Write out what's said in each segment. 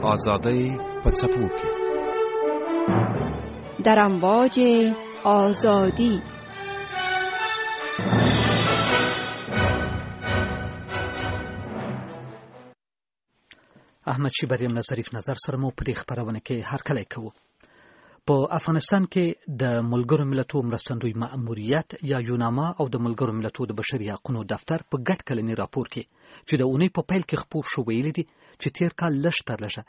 آزادۍ په څپو کې در امواج آزادی. احمد شیبریم له ظریف نظر سره مو په دې خپرونه کې هرکلی کوو. په افغانستان کې د ملګرو ملتونو مرستندوی مأموریت یا یوناما او د ملګرو ملتونو د بشري حقوقو دفتر په ګډ کلنی راپور کې چې د اونۍ په پیل کې خپور شو ویلي دي چې تیر کال لږ تر لږه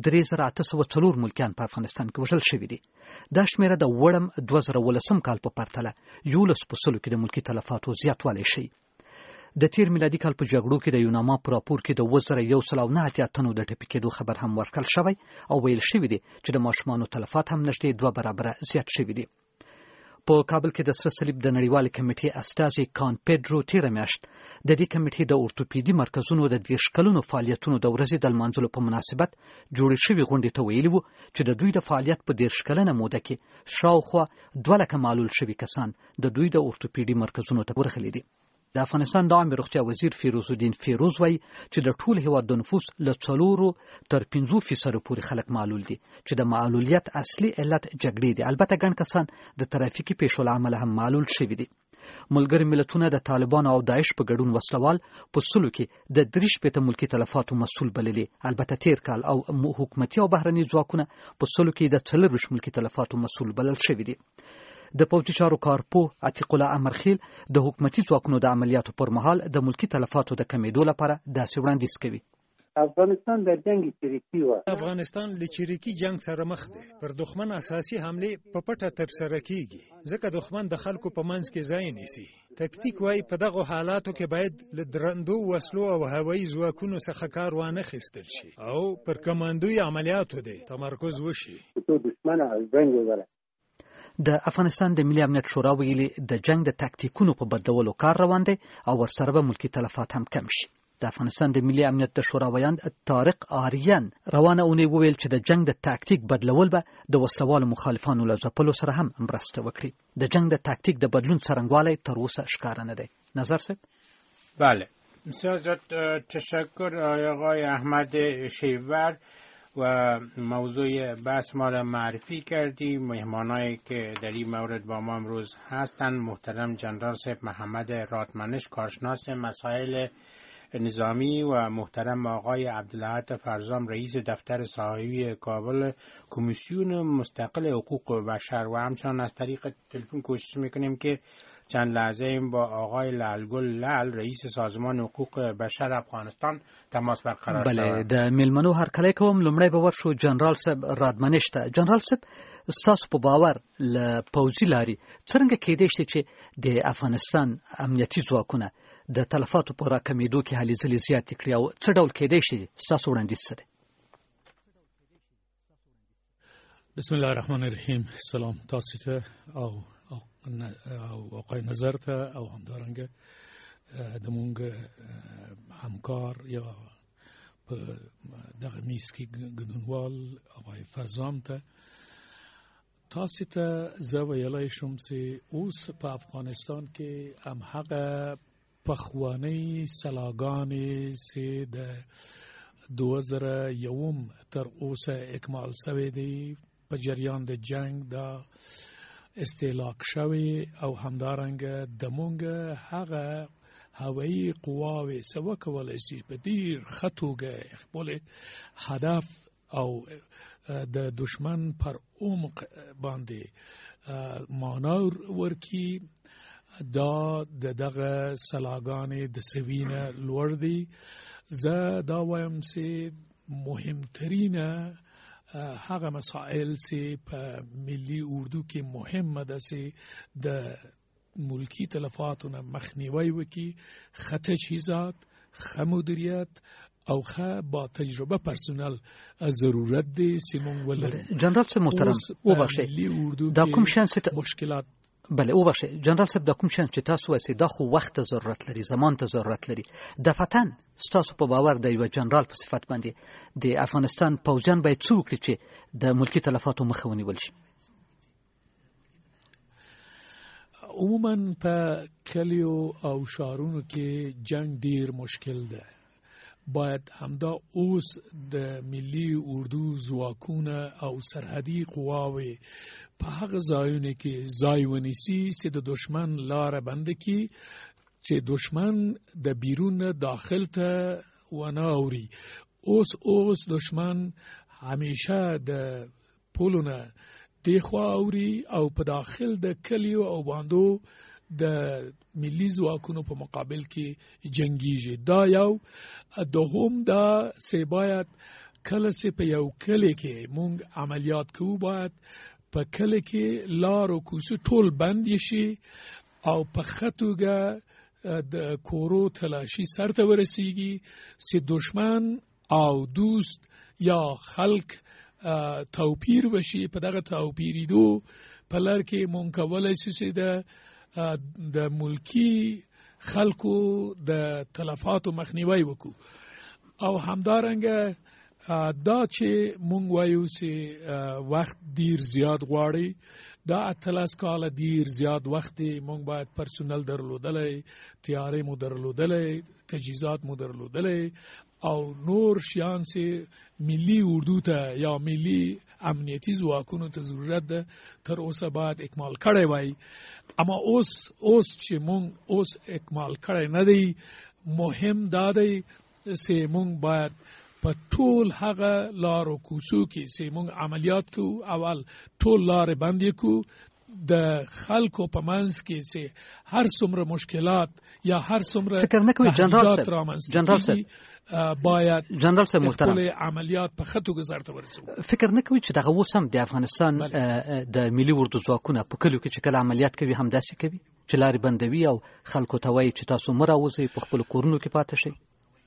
3804 ملکیان په افغانستان کې وژل شوي دي. دا شمیره د وړم 2019 کال په پرتله 11% کې د ملکی تلفاتو زیاتوالی شي. د تیر میلادي کال په جګړو کې د یوناما په راپور کې د 2189 تنو د ټپي کېدو خبر هم ورکړل شوی او ویل شوی دی چې د ماشومانو تلفات هم نږدې 2 برابره زیات شوي دي. په کابل کې د سره صلیب د نړیوال کمیټې استازي کان پیډرو تیر میاشت د دې کمیټې د اورتوپیدي مرکزونو د 20 کلونو فعالیتونو د ورځې د لمانځلو په مناسبت جوړې شوې غونډې ته ویلي وو چې د دوی د فعالیت په 20 کلنه موده کې شاوخوا 2 لکه معلول شوي کسان د دوی د اورتوپیدي مرکزونو ته ورغلي دي. د افغانستان د عامه روغتیا وزیر فیروز الدین فیروز وایي چې د ټول هیواد د نفوس له 4 تر 15% پورې خلک معلول دي چې د معلولیت اصلي علت جګړې دي. البته ګڼ کسان د ترافیکي پیښو له امله هم معلول شوي دي. ملګري ملتونه د طالبانو او داعش په ګډون وسلوال په سلو کې د 3 ملکی تلفاتو مسؤل بللي. البته تیر کال او حکومتي او بهرني ځواکونه په سلو کې د 4 ملکی تلفاتو مسؤل بلل شوي دي. د پوځي چارو کارپو عتیق الله امرخیل د حکومتي ځواکونو د عملیاتو پر مهال د ملکی تلفاتو د کمیدو لپاره داسې وړاندیز کوي. افغانستان د جنگ چریکي و. افغانستان له چریکي جنگ سره مخ دی. پر دښمن اساسي حمله په پټه ترسره کیږي ځکه دښمن د خلکو په منځ کې ځای نیسي. تکتیک وای په دغه حالاتو کې باید له درندو وسلو او هوایي ځواکونو څخه کار وانه خیستل شي او پر کمانډوي عملیاتو دی تمرکز وشي. دښمن از جنگ وره. د افغانستان د ملي امنیت شورا ویلي د جنگ د تاکتیکونو په بدلولو کار روان دی او ورسره به ملکی تلفات هم کم شي. د افغانستان د ملي امنیت د شورا ویاند طارق آریان روانه اونۍ وویل چې د جنگ د تاکتیک بدلول به د وسلوالو مخالفانو له ځپلو سره هم مرسته وکړي. د جنگ د تاکتیک د بدلون څرنګوالی تر اوسه ښکاره نه دی. نظر صاحب؟ بله، بسیار تشکر آقای احمد شیبر و موضوع بحث ما را معرفی کردی. مهمانایی که در این مورد با ما امروز هستند محترم جنرال صاحب محمد رادمنش کارشناس مسائل نظامی و محترم آقای عبدالحق فرزام رئیس دفتر ساحوی کابل کمیسیون مستقل حقوق بشر و همچنان از طریق تلفن کوشش میکنیم که چند لحظه این با آقای لعلگل لعل رئیس سازمان حقوق بشر افغانستان تماس برقرار شود. بله، د میلمنو هرکلی کوم. لومړی به ورشو جنرال صاحب رادمنش ته. جنرال صاحب، ستاسو په باور له پوځي لارې څرنګه کېدای شي چې د افغانستان امنیتي ځواکونه د تلفاتو په راکمېدو کې هلې ځلې زیاتې کړي او څه ډول کېدای شي؟ ستاسو وړاندیز څه دی؟ بسم الله الرحمن الرحیم. سلام تاسو ته او آقای نظر ته او همدارنګه د مونږ همکار یا په دغه میز کې ګډونوال آقای فرزام ته. تاسو ته زه ویلی شم چې اوس په افغانستان کې هم هغه پخوانۍ سلاګانې چې د 2001 تر اوسه اکمال شوی دی په جریان د جنگ دا استهلاک شوی او همدارنګه د مونږ هغه هوایي قواوې څه وکولی شي په ډېر ښه توګه خپل هدف او د دشمن پر عمق باندې مانور ورکي. دا دغه سلاګانې د سوینه لوړ دی. زه دا وایم چې مهمترینه هغه مسائل چې په ملي اردو کې مهمه ده چې د ملکی تلفاتو نه مخنیوی وکړي، ښه تجهیزات، ښه مدیریت او ښه با تجربه پرسونل ضرورت دی چې موږ ولرو. جنرال صاحب محترم، وبخښئ دا کوم شان مشکلات بله وبخښئ جنرال صاحب دا کوم شان چې تاسو وایئ دا خو وخت ته ضرورت لري، زمان ته ضرورت لري. دفعتاً ستاسو په باور د یوه جنرال په صفت باندې د افغانستان پوځیان باید څه وکړي چې د ملکي تلفاتو مخه ونیول شي؟ عموما په کلیو او شهرونو کې جنگ ډیر مشکل ده باید همدا اوس د ملي اردو ځواکونه او سرحدي قواوې په هغه ځایونه کې ځای ونیسي چې د دشمن لاره بنده کړي، چې دشمن د بیرون داخل ته ونه اوري. اوس دشمن همیشه د پولونه دیخوا اوري او په داخل د کلیو او باندو د ملي ځواکونو په مقابل کې جنگیږي. دا یو دوهم دا چې باید کله چې په یو کلی کې مونږ عملیات کوو، باید په کلی کې لار او کوڅې ټول بند شي او په ښه توګه د کورو تلاشي سرته ورسیږي چې دشمن او دوست یا خلق توپیر وشي. په دغه توپیریدو په لار کې مونږ کولی شو چې د ملکی خلکو د تلفاتو مخنیوی وکړو. او همدارنګه دا چې مونږ وایو چې وخت ډیر زیات غواړي، دا 18 کاله ډیر زیات وخت دی. مونږ باید پرسونل درلودلی، تیاری مو درلودلی، تجهیزات مو درلودلی او نور شیان چې ملي اردو ته یا ملي امنیتي ځواکونو ته ضرورت ده تر اوسه باید اکمال کړی وای. اما اوس چې مونږ اوس اکمال کړی نه دی، مهم دا دی چې مونږ باید په ټول هغه لارو کوڅو کې چې مونږ عملیات کوو، اول ټول لارې بندې کوو. د خلکو په منځ کې چې هر څومره مشکلات یا هر څومره فکر نه کوي جنرال صاحب باید جنرال صاحب محترم عملیات په خطو گذار ته ورسوي. فکر نه کوي چې دغه اوس هم د افغانستان د ملي اردو ځواکونه په کلیو کې چې کله عملیات کوي هم داسې کوي چې لارې بندوي او خلکو ته وایي چې تاسو مه راوځئ، په خپلو کورونو کې پاتې شئ.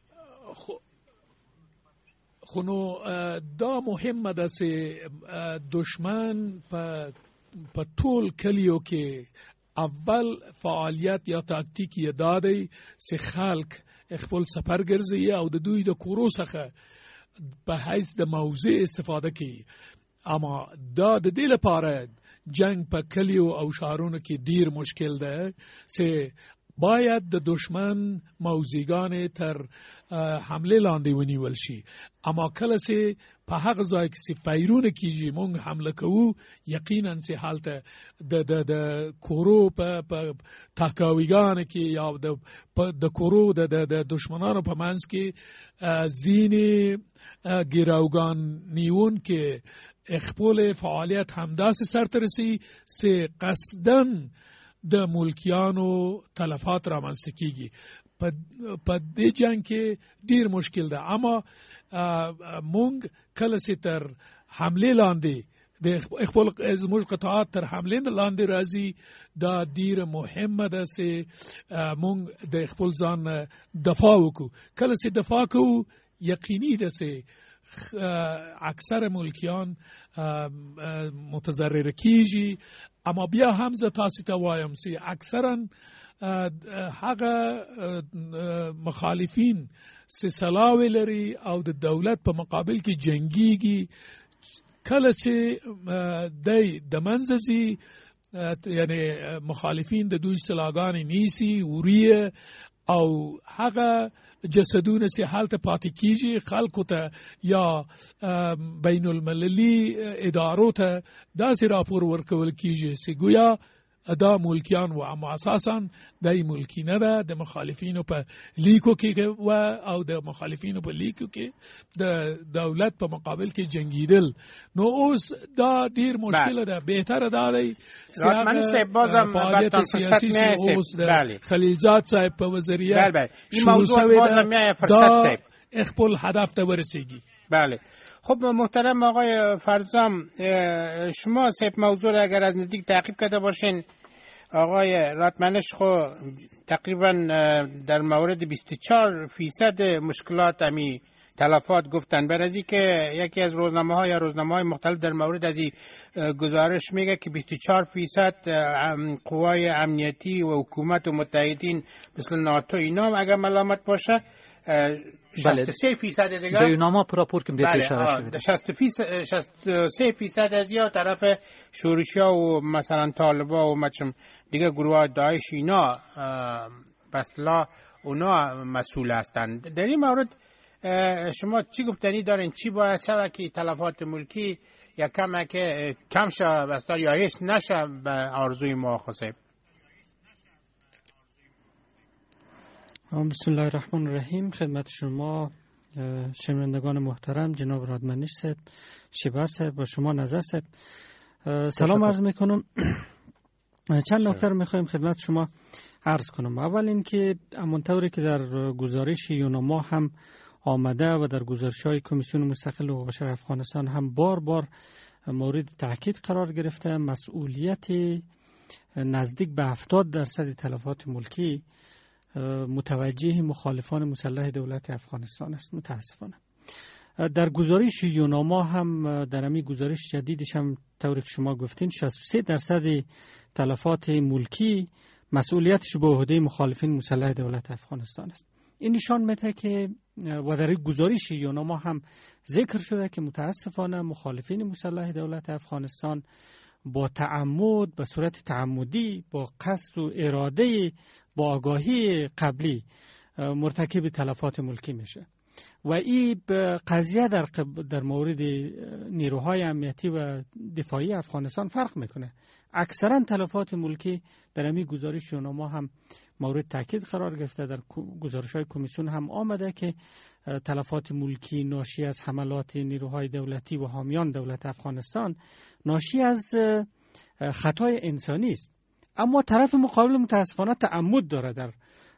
خو نو دا مهمه ده چې دشمن په ټول کلیو کې اول فعالیت یا تاکتیک یې دا دی چې خلک خپل سفر ګرځي او د دوی د کورو څخه په حیث د موضع استفاده کوي. اما دا د دې لپاره جنگ په کلیو او شهرونو کې ډیر مشکل ده چې باید د دشمن موضعګانې تر حمله لاندې ونیول شي. اما کله چې په هغه ځای کې چې فایرونه کیږي مونږ حمله کوو، یقینا چې حالته د کورو په تاکاویګانو کې یا د کورو د دشمنانو په منځ کې ځینې ګیراوګان نیون کې خپل فعالیت همداسې سرته رسي چې قصدن د ملکیانو تلفات رامنځته کیږي. په دې جنگ کې ډیر مشکل ده. اما مونږ کله چې تر حمله لاندې د خپل زموږ قطاعات تر حمله لاندې راځي، دا ډیر مهمه ده چې مونږ د خپل ځان دفاع وکړو. کله چې دفاع کوو یقیني ده چې اکثر ملکیان متضرر کیږي. اما بیا هم زه تاسو ته وایم چې اکثرا هغه مخالفین چې سلاوي لري او د دولت په مقابل کې جنگيږي، کله چې د منځي یعنی مخالفین د دوی سلاګانې نیسی وریه او هغه جسدونه چې حالت پاتې کیږي خلکو ته یا بین المللي ادارو ته داسې راپور ورکول کیږي چې گویا دا ملکیان و، اما اساسا دای ملکی نه ده. د مخالفینو په لیکو کې و او د مخالفینو په لیکو کې د دولت په مقابل کې جنگیدل. نو اوس دا ډیر مشکل ده. بهتره ده دی فعالیت سیاسی اوس د خلیلزاد صاحب په وزریه این موضوع بازم میای فرصت صاحب خپل هدف ته ورسیږي. بله. خب محترم آقای فرزام، شما صاحب موضوع را اگر از نزدیک تعقیب کرده باشین، آقای راتمنش خو تقریبا در مورد 24% مشکلات امی تلفات گفتن. برای که یکی از روزنامه‌ها یا روزنامه‌های مختلف در مورد از این گزارش میگه که 24% قوای امنیتی و حکومت و متحدین مثل ناتو اینا اگر ملامت باشه، 63% دیگه بیاننامه پراپور که بهت اشاره شده 63% از یا طرف شورشیا و مثلا طالبا و مچم دیگه گروه داعش اینا بسلا اونا مسئول هستند. در این مورد شما چی گفتنی دارین؟ چی باید شود که تلفات ملکی یا کم شود بستار یا هیچ نشه به آرزوی مؤاخذه؟ بسم الله الرحمن الرحیم. خدمت شما شنوندگان محترم، جناب رادمنش صاحب، شیبر صاحب و شما نظر صاحب سلام عرض میکنم. چند نکته رو میخوایم خدمت شما عرض کنم. اول اینکه همونطوری که در گزارش یوناما هم آمده و در گزارش‌های کمیسیون مستقل حقوق بشر افغانستان هم بار بار مورد تاکید قرار گرفته، مسئولیت نزدیک به 70% تلفات ملکی متوجه مخالفان مسلح دولت افغانستان است. متاسفانه در گزارش یوناما هم، در همین گزارش جدیدش هم طوری که شما گفتین 63% تلفات ملکی مسئولیتش به عهده مخالفین مسلح دولت افغانستان است. این نشان میده که و در گزارش یوناما هم ذکر شده که متاسفانه مخالفین مسلح دولت افغانستان با تعمد، به صورت تعمدی، با قصد و اراده، با آگاهی قبلی مرتکب تلفات ملکی میشه و این قضیه در مورد نیروهای امنیتی و دفاعی افغانستان فرق میکنه. اکثرا تلفات ملکی در همین گزارش یوناما هم مورد تاکید قرار گرفته. در گزارش‌های کمیسیون هم آمده که تلفات ملکی ناشی از حملات نیروهای دولتی و حامیان دولت افغانستان ناشی از خطای انسانی است، اما طرف مقابل متاسفانه تعمد داره در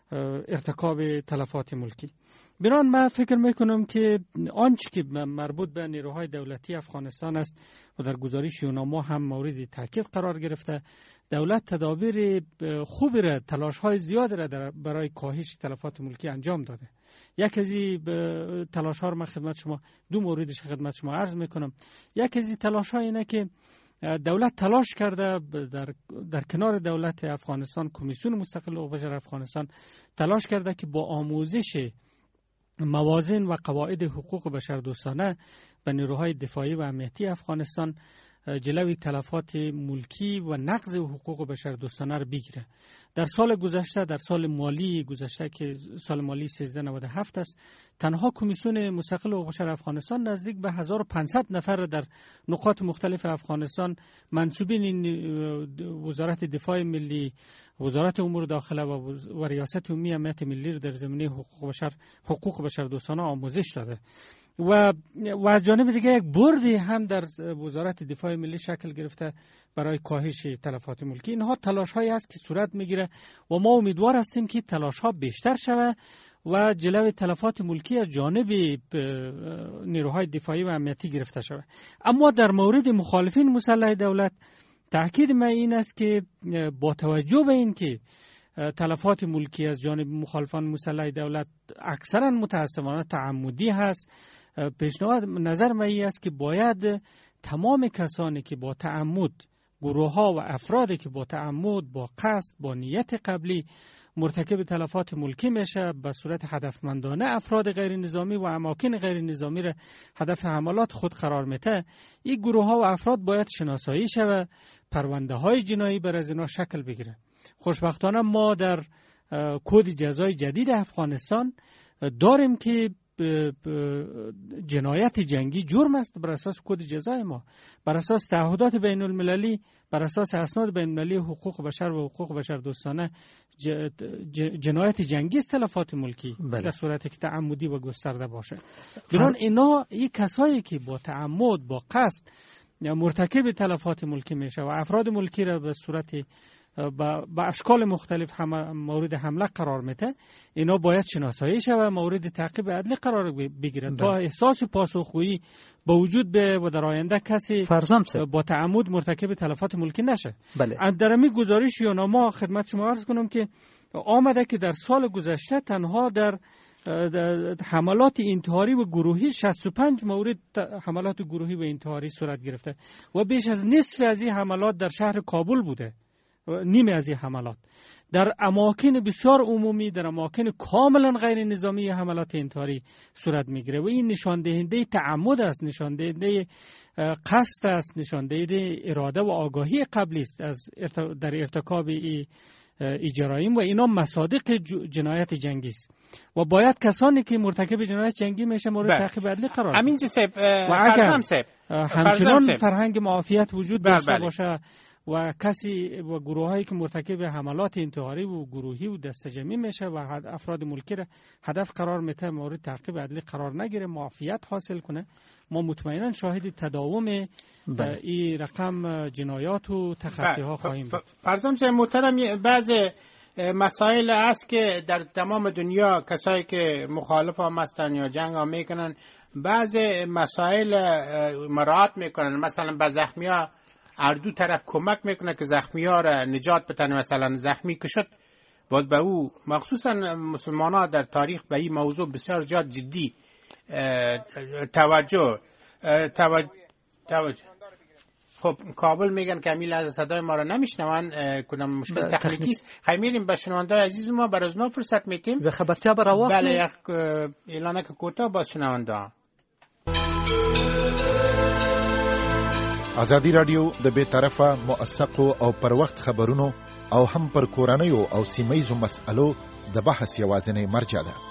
ارتکاب تلفات ملکی. بران من فکر میکنم که آنچه که مربوط به نیروهای دولتی افغانستان است و در گزارش یوناما هم مورد تاکید قرار گرفته، دولت تدابیر خوبی را، تلاش‌های زیاد را برای کاهش تلفات ملکی انجام داده. یک از این تلاش‌ها را من خدمت شما، دو موردش خدمت شما عرض میکنم. یک از این تلاش‌ها اینه که دولت تلاش کرده در کنار دولت افغانستان، کمیسیون مستقل حقوق بشر افغانستان تلاش کرده که با آموزش موازین و قواعد حقوق بشر دوستانه به نیروهای دفاعی و امنیتی افغانستان جلوی تلفات ملکی و نقض حقوق بشر دوستانه را بگیره. در سال گذشته، در سال مالی گذشته که سال مالی 1397 است، تنها کمیسیون مستقل حقوق بشر افغانستان نزدیک به 1500 نفر در نقاط مختلف افغانستان منصوبین وزارت دفاع ملی، وزارت امور داخله و ریاست عمومی امنیت ملی در زمینه حقوق بشر دوستانه آموزش داده و از جانب دیگه یک بردی هم در وزارت دفاع ملی شکل گرفته برای کاهش تلفات ملکی. اینها تلاش هایی است که صورت میگیره و ما امیدوار هستیم که تلاش ها بیشتر شود و جلوی تلفات ملکی از جانب نیروهای دفاعی و امنیتی گرفته شود. اما در مورد مخالفین مسلح دولت تأکید من این است که با توجه به این که تلفات ملکی از جانب مخالفان مسلح دولت اکثرا متاسفانه تعمدی هست، پیشنهاد نظر من این است که باید تمام کسانی که با تعمد، گروه ها و افرادی که با تعمد، با قصد، با نیت قبلی مرتکب تلفات ملکی میشه، به صورت هدفمندانه افراد غیر نظامی و اماکن غیر نظامی را هدف حملات خود قرار میده، این گروه ها و افراد باید شناسایی شود، پرونده های جنایی بر از اینا شکل بگیره. خوشبختانه ما در کد جزای جدید افغانستان داریم که جنایت جنگی جرم است بر اساس کد جزای ما، بر اساس تعهدات بین المللی، بر اساس اسناد بین المللی حقوق بشر و حقوق بشر دوستانه جنایت جنگی است تلفات ملکی. بله. در صورتی که تعمدی و گسترده باشه. بران اینا این کسایی که با تعمد، با قصد مرتکب تلفات ملکی میشه و افراد ملکی را به صورت با اشکال مختلف مورد حمله قرار میده، اینا باید شناسایی شود و مورد تعقیب عدلی قرار بگیرد تا احساس پاسخگویی با وجود به و در آینده کسی با تعمد مرتکب تلفات ملکی نشه. بله. در همین گزارش یوناما خدمت شما عرض کنم که آمده که در سال گذشته تنها در حملات انتحاری و گروهی 65 مورد حملات گروهی و انتحاری صورت گرفته و بیش از نصف از این حملات در شهر کابل بوده. نیمه از این حملات در اماکن بسیار عمومی، در اماکن کاملا غیر نظامی حملات انتحاری صورت میگیره و این نشان دهنده تعمد است، نشان دهنده قصد است، نشان دهنده اراده و آگاهی قبلی است در ارتکاب این اجراییم و اینا مصادیق جنایت جنگی است و باید کسانی که مرتکب جنایت جنگی میشه مورد تعقیب عدلی قرار امین صاحب و اگر همچنان فرهنگ معافیت وجود داشته باشه و کسی و گروهایی که مرتکب حملات انتحاری و گروهی و دسته جمعی میشه و افراد ملکی را هدف قرار میده مورد تعقیب عدلی قرار نگیره معافیت حاصل کنه ما مطمئنا شاهد تداوم این رقم جنایات و تخطی ها خواهیم بود. فرزند محترم بعض مسائل است که در تمام دنیا کسایی که مخالف هم هستن یا جنگ هم میکنن بعض مسائل مراعات میکنن، مثلا به زخمی ها هر دو طرف کمک میکنه که زخمی ها را نجات بدن. مثلا زخمی که شد باز به او مخصوصا مسلمان ها در تاریخ به این موضوع بسیار زیاد جدی توجه. خب کابل میگن که امیل از صدای ما را نمیشنون، کدام مشکل تکنیکی است. خیلی به شنونده عزیز ما برای از نو فرصت میتیم و خبرتیا برای بله یک اعلانه که کوتاه با شنونده. ازادي رادیو د بې طرفه موثقو او پر وخت خبرونو او هم پر کورنیو او سیمایزو مسألو د بحث یوازینی مرجع ده.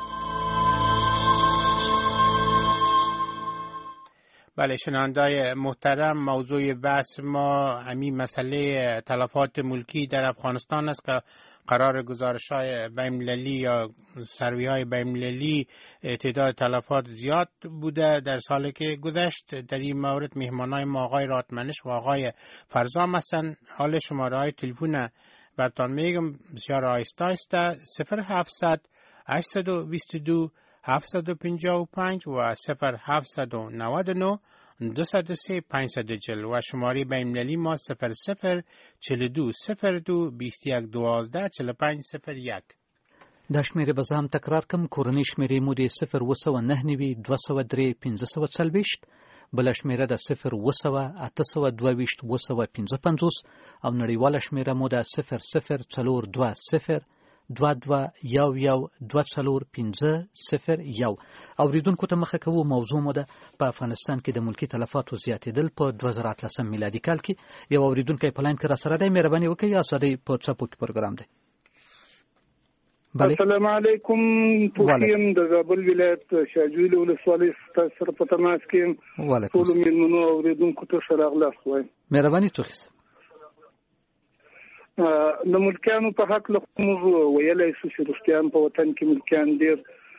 بله شنوندای محترم، موضوع بحث ما همین مسئله تلفات ملکی در افغانستان است که قرار گزارش‌های بین‌المللی یا سروی‌های بین‌المللی تعداد تلفات زیاد بوده در سالی که گذشت. در این مورد مهمانای ما آقای راتمنش و آقای فرزام هستند. حال شماره‌های تلفن براتون میگم بسیار آهسته است: 0700 822 755 و 0799 203 540 و شماره بین‌المللی ما 0042 02 21 12 45 01. دا شمیره به هم تکرار کم. کورنی شمیره مو دی 0999 203 540 بل شمیره د 0 822 او نړیواله شمیره مو د 0042 22 اوریدونکو ته مخه کوو. موضوع مو ده په افغانستان کې د ملکی تلفاتو زیاتېدل په 2013 میلادي کال کې. یو اوریدونکی په لاین کې را سره دی، مهرباني وکړئ یا ساده په څپو کې پروګرام دی. السلام علیکم. توخیم د زابل ولایت شاجویل ولسوالۍ سره په تماس کې ټول میلمنو اوریدونکو ته ښه راغلاست وایم. مهرباني توخی صاحب. د ملکیانو په حق له موږ ویلای شو چې رښتیا په وطن کې ملکیان ډېر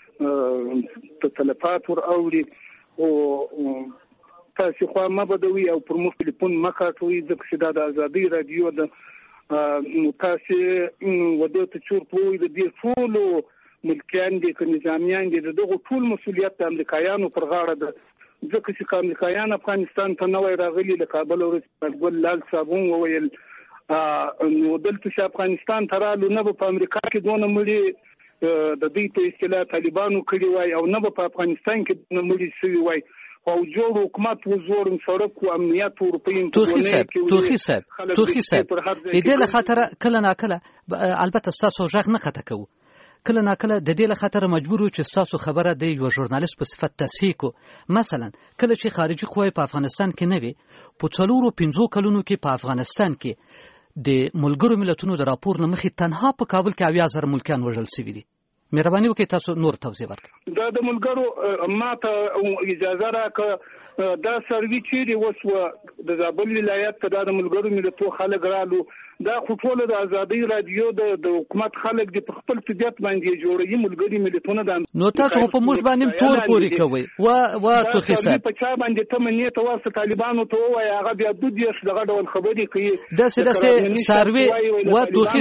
تلفات ور اوړي او تاسو خو ما بدوي او پر مخ ټلیفون ما کاټوي ځکه چې دا د ازادي رادیو د تاسو ودو ته چور پوي د دې ټول ملکیان دي که نظامیان دي دغه ټول مسولیت د امریکایانو پر غاړه ده. ځکه چې امریکایان افغانستان ته نوې راغلي له کابل او رسول لال صابون وویل نو دلته چې افغانستان ترالو نه په امریکا کې دونه مړي د دې په اصطلاح طالبانو کړي وای او نه په افغانستان کې دونه مړي شوی وای او جوړ حکومت وزور سړک او امنیت اروپאי توخی صاحب د دې له خاطر کله نا کله البته تاسو ژغ نه خطا کوو، کله نا کله د دې له خاطر مجبور یو چې تاسو خبره د یو ژورنالیست په صفت تصحیح کو. مثلا کله چې خارجي قوی په افغانستان کې نه وي، په 4-5 کلونو کې په افغانستان کې د ملګرو ملتونو د راپور لمخې تنها په کابل کې 80,000 ملکیان وژل شوي دي. مهرباني وکړئ تاسو نور توضیح ورکړئ. دا د ملګرو ماته اجازه راکړه دا سروي چیرې وسوه د زابل ولایت ته د ملګرو ملتونو خلک رالو. دا خپل د ازادي رادیو د حکومت خلک د خپل طبيعت باندې جوړي ملګري ملتونه د نو تاسو په موږ باندې تور پوری کوي و توخی صاحب په چا باندې ته منې ته واسه طالبانو ته وای هغه بیا د دې دغه ډول خبرې کوي دسه سروي و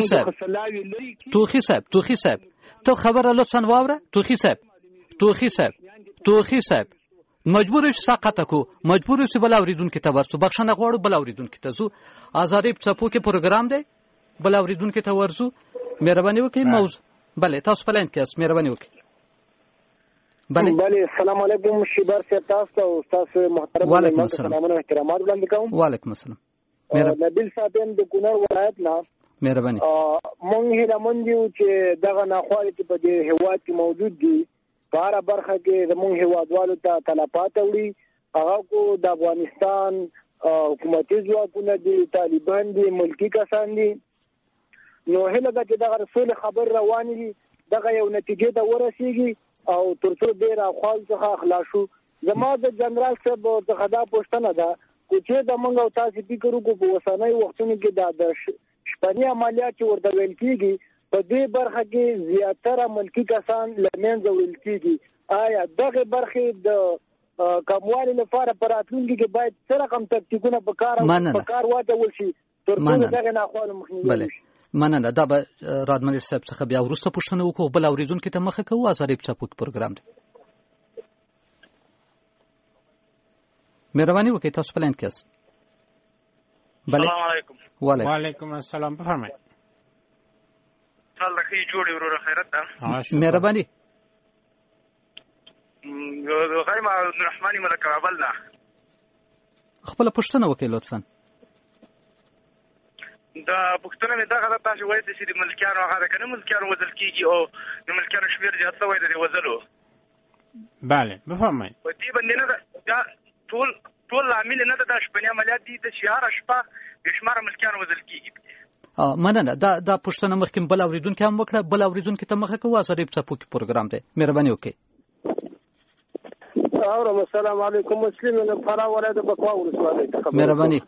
توخی صاحب تو خبره لطفا واوره. توخی صاحب مجبور یو ساقطه کو، مجبور یو بل اوریدونکو ته ورسو بخښنه غواړو، بل اوریدونکو ته زو ازادي په څپو کې پروګرام دی، بل اوریدونکو ته ورسو. مهرباني وکړئ موضوع بله تاسو په لاین کې اس. مهرباني وکړئ. بله السلام علیکم شیبر صاحب، تاسو او تاسو محترم وعلیکم السلام او احترامات وړاندې کوم. وعلیکم السلام. نبیل صاحب د کونړ ولایت نه مهرباني. مونږ هیله مند یو چې دغه ناخوالې په دې هیواد کې موجود دي په هر برخه کې زموږ هیوادوالو ته تلفات وړي. هغه کو د افغانستان حکومتي ځواکونه دي، طالبان دي، ملکی کسان دي. نو هله ده چې دغه رسول خبر روان وي دغه یو نتیجه ته ورسیږي او ترڅو ډیر اخوال څخه خلاص شو. زما د جنرال صاحب څخه دا پوښتنه ده چې د موږ او تاسو فکر وکړو په وسانۍ وختونو کې د شپنی عملیات چې ورته ویل کیږي په دې برخه کې زیاتره ملکی کسان لمنځه ویل کیږي. آیا دغه برخه د کموالي لپاره پر راتلونکي کې باید څه رقم تکتیکونه په کار واچول شي ترڅو دغه ناخوالو مخنیوي وشي؟ مننه. دا به رادمنیر صاحب څخه بیا وروسته پوښتنه وکړو. بل اوریدونکو ته مخه کوو. ازادي څپوک پروګرام دی. مهرباني وکړئ تاسو په لاین کې یاست. السلام علیکم. وعلیکم السلام. بفرمایئ. الله خیر جوړ وروره خیرت ده. مهرباني. غیم عبدالرحمن ملک کابل نه. خپل پوښتنه وکړئ لطفا. دا پښتنه مې دغه تاسو وایي چې د ملکیانو هغه کنه ملکیانو وزل کیږي او د ملکیانو شمیر زیات شوی دی وزلو. بله بفرمایئ. په دې باندې نه دا ټول عامل نه د شپنی عملیات دي د شهر شپه بشمار ملکیانو وزل کیږي. مننه. دا پښتنه مخکې بل اوریدونکو هم وکړه. بل اوریدونکو ته مخه کوو. ازادي څپوک پروګرام دی. مهرباني وکړئ. السلام علیکم. مسلم نه فرا ولایت بکوا ولسوالۍ ته. مهرباني.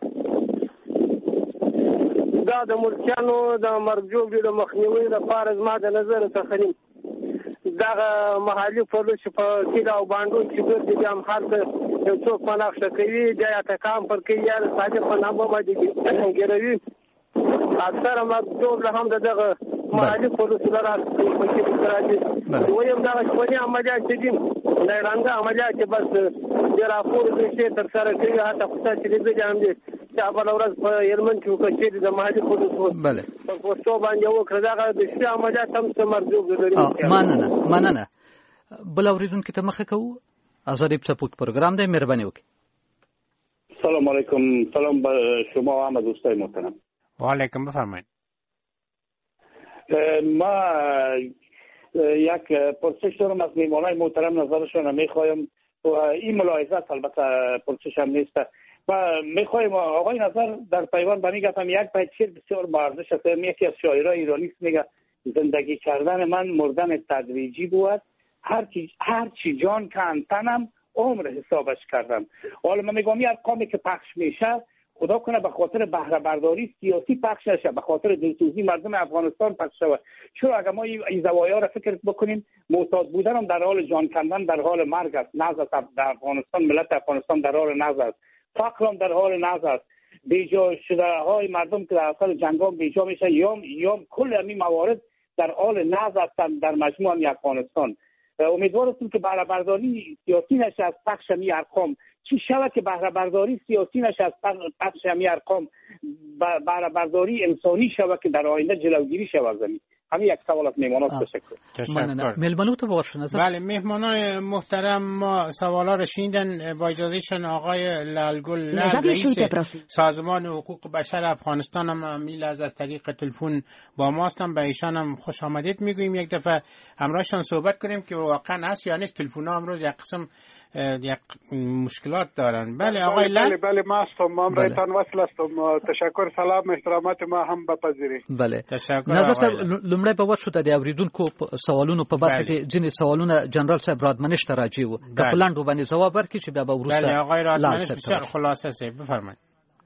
دا د ملکیانو د مرجوب د مخنیوي لپاره زما د نظر څخه دغه محلي پولیس په کله او باندې چې ګرځي هم خلک یو څوک پناخته کوي د اتکام پر کې یا صادق په نامه باندې ګروي. اکثر مرجوب له هم دغه محلي پولیس لپاره په کې راځي. ویم دا شپنی عملیات چې د رنګ عملیات بس د راپور د شي تر سره کوي هغه خصوصي چې د جام دي چې په ورځ په یلمن کې وکړي د محلي پولیسو. بله. په پوسټو باندې وکړه دا د شي عملیات هم څه مرجوب دي. مننه. بل اوریدونکو ته مخه کوو. ازادي څپوک پروګرام دی. مهرباني وکړئ. سلام علیکم. سلام به شما و همه دوستای محترم. و علیکم. بفرمایید. ما یک پرسش دارم از میهمانای محترم نظرشون میخوایم و این ملاحظات البته پرسش هم نیست و میخوایم آقای نظر در پیوان به میگفتم یک بیت شعر بسیار با ارزش است. یکی از شاعرای ایرانی میگه زندگی کردن من مردن تدریجی بود هر چی جان کن تنم عمر حسابش کردم. حالا من میگم این ارقامی که پخش میشه خدا کنه به خاطر بهره برداری سیاسی پخش نشه، به خاطر دلسوزی مردم افغانستان پخش شود. چرا اگر ما این زوایا را فکر بکنیم معتاد بودن هم در حال جان کندن در حال مرگ است. نزد در افغانستان ملت افغانستان در حال نزد است. فقر هم در حال نزد است. بیجا شده های مردم که در اثر جنگ ها بیجا میشه یا کل همین موارد در حال نزد هستند در مجموع هم افغانستان. امیدوار هستم که بهره برداری سیاسی نشه از پخش همین ارقام. چی شود که بهره برداری سیاسی نشه از پخش همین ارقام، بهره برداری انسانی شود که در آینده جلوگیری شود زمین. همین یک سوال از میهمانات. تشکر. مهمانو تو باشه نظر. بله مهمانای محترم ما سوالا رو شنیدن. با اجازهشون آقای لالگل رئیس سازمان حقوق بشر افغانستان هم میل از طریق تلفن با ما هستن. به ایشان هم خوش آمدید میگوییم. یک دفعه همراهشان صحبت کنیم که واقعا هست یا نیست. تلفن ها امروز یک قسم یک مشکلات دارن. بله آقای لال. بله ما هستم. ما رایتان وصل هستم. تشکر. سلام احترامات ما هم بپذیرید. بله تشکر. نظر صاحب لومړی به ورشو د اوریدونکو سوالونو په برخه کې ځینې سوالونه جنرال صاحب رادمنش ته راځي وو. د پلاندو باندې جواب ورکړي چې بیا به ورسره. بله آقای رادمنش بسیار خلاصه سه بفرمایید.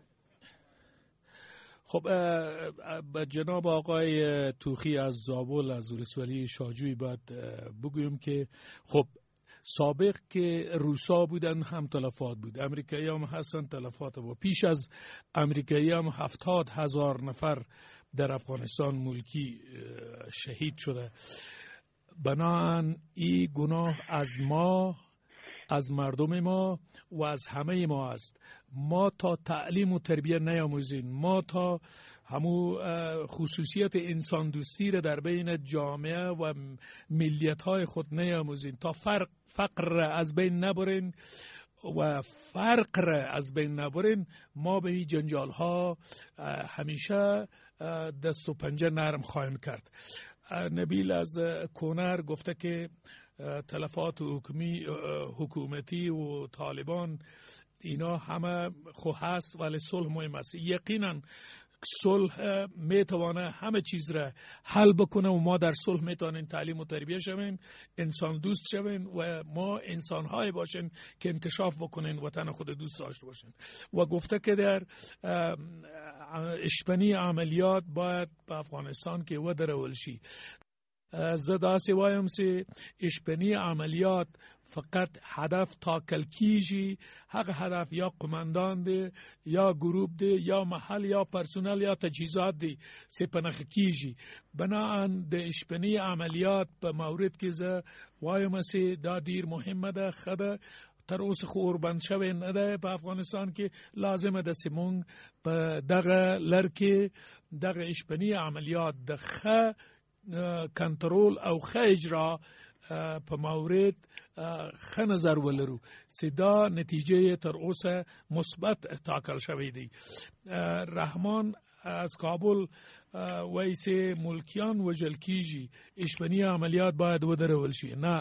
خب به جناب آقای توخی از زابل از ولسوالی شاجوی باید بگویم که خب سابق که روسا بودن هم تلفات بود، امریکایی هم هستن تلفات و پیش از امریکایی هم 70,000 نفر در افغانستان ملکی شهید شده. بنابراین این گناه از ما، از مردم ما و از همه ما است. ما تا تعلیم و تربیت نیاموزیم، ما تا همو خصوصیت انسان دوستی را در بین جامعه و ملیت های خود نیاموزیم، تا فقر از بین نبرین و فرق را از بین نبرین، ما به این جنجال ها همیشه دست و پنجه نرم خواهیم کرد. نبیل از کونر گفته که تلفات حکومتی و طالبان اینا همه خو هست ولی صلح مهم است. یقینا صلح میتوانه همه چیز را حل بکنه و ما در صلح میتونیم تعلیم و تربیه شویم، انسان دوست شویم و ما انسان های باشیم که انکشاف بکنیم، وطن خود دوست داشته باشیم. و گفته که در اشپنی عملیات باید په افغانستان کې ودرول شي. زه داسې وایم چې اشپنی عملیات فقط هدف تاکل کیږي، هغه هدف یا قماندان دی یا گروپ دی یا محل یا پرسونل یا تجهیزات دی سپنخ کیږي. بناهن د اشپنی عملیات په مورد کې زه وایم چې دا ډیر مهمه ده. خده تر اوسه خو اوربند شوی نه ده په افغانستان کې. لازمه ده چې مونږ په دغه لر کې دغه اشپنی عملیات د ښه کنټرول او ښه اجرا په مورد ښه نظر ولرو چې دا نتیجه تر اوسه مثبت ټاکل شوی دی. رحمان از کابل وایي چې ملکیان وژل کیږي، اشپنی عملیات باید ودرول شي. نه،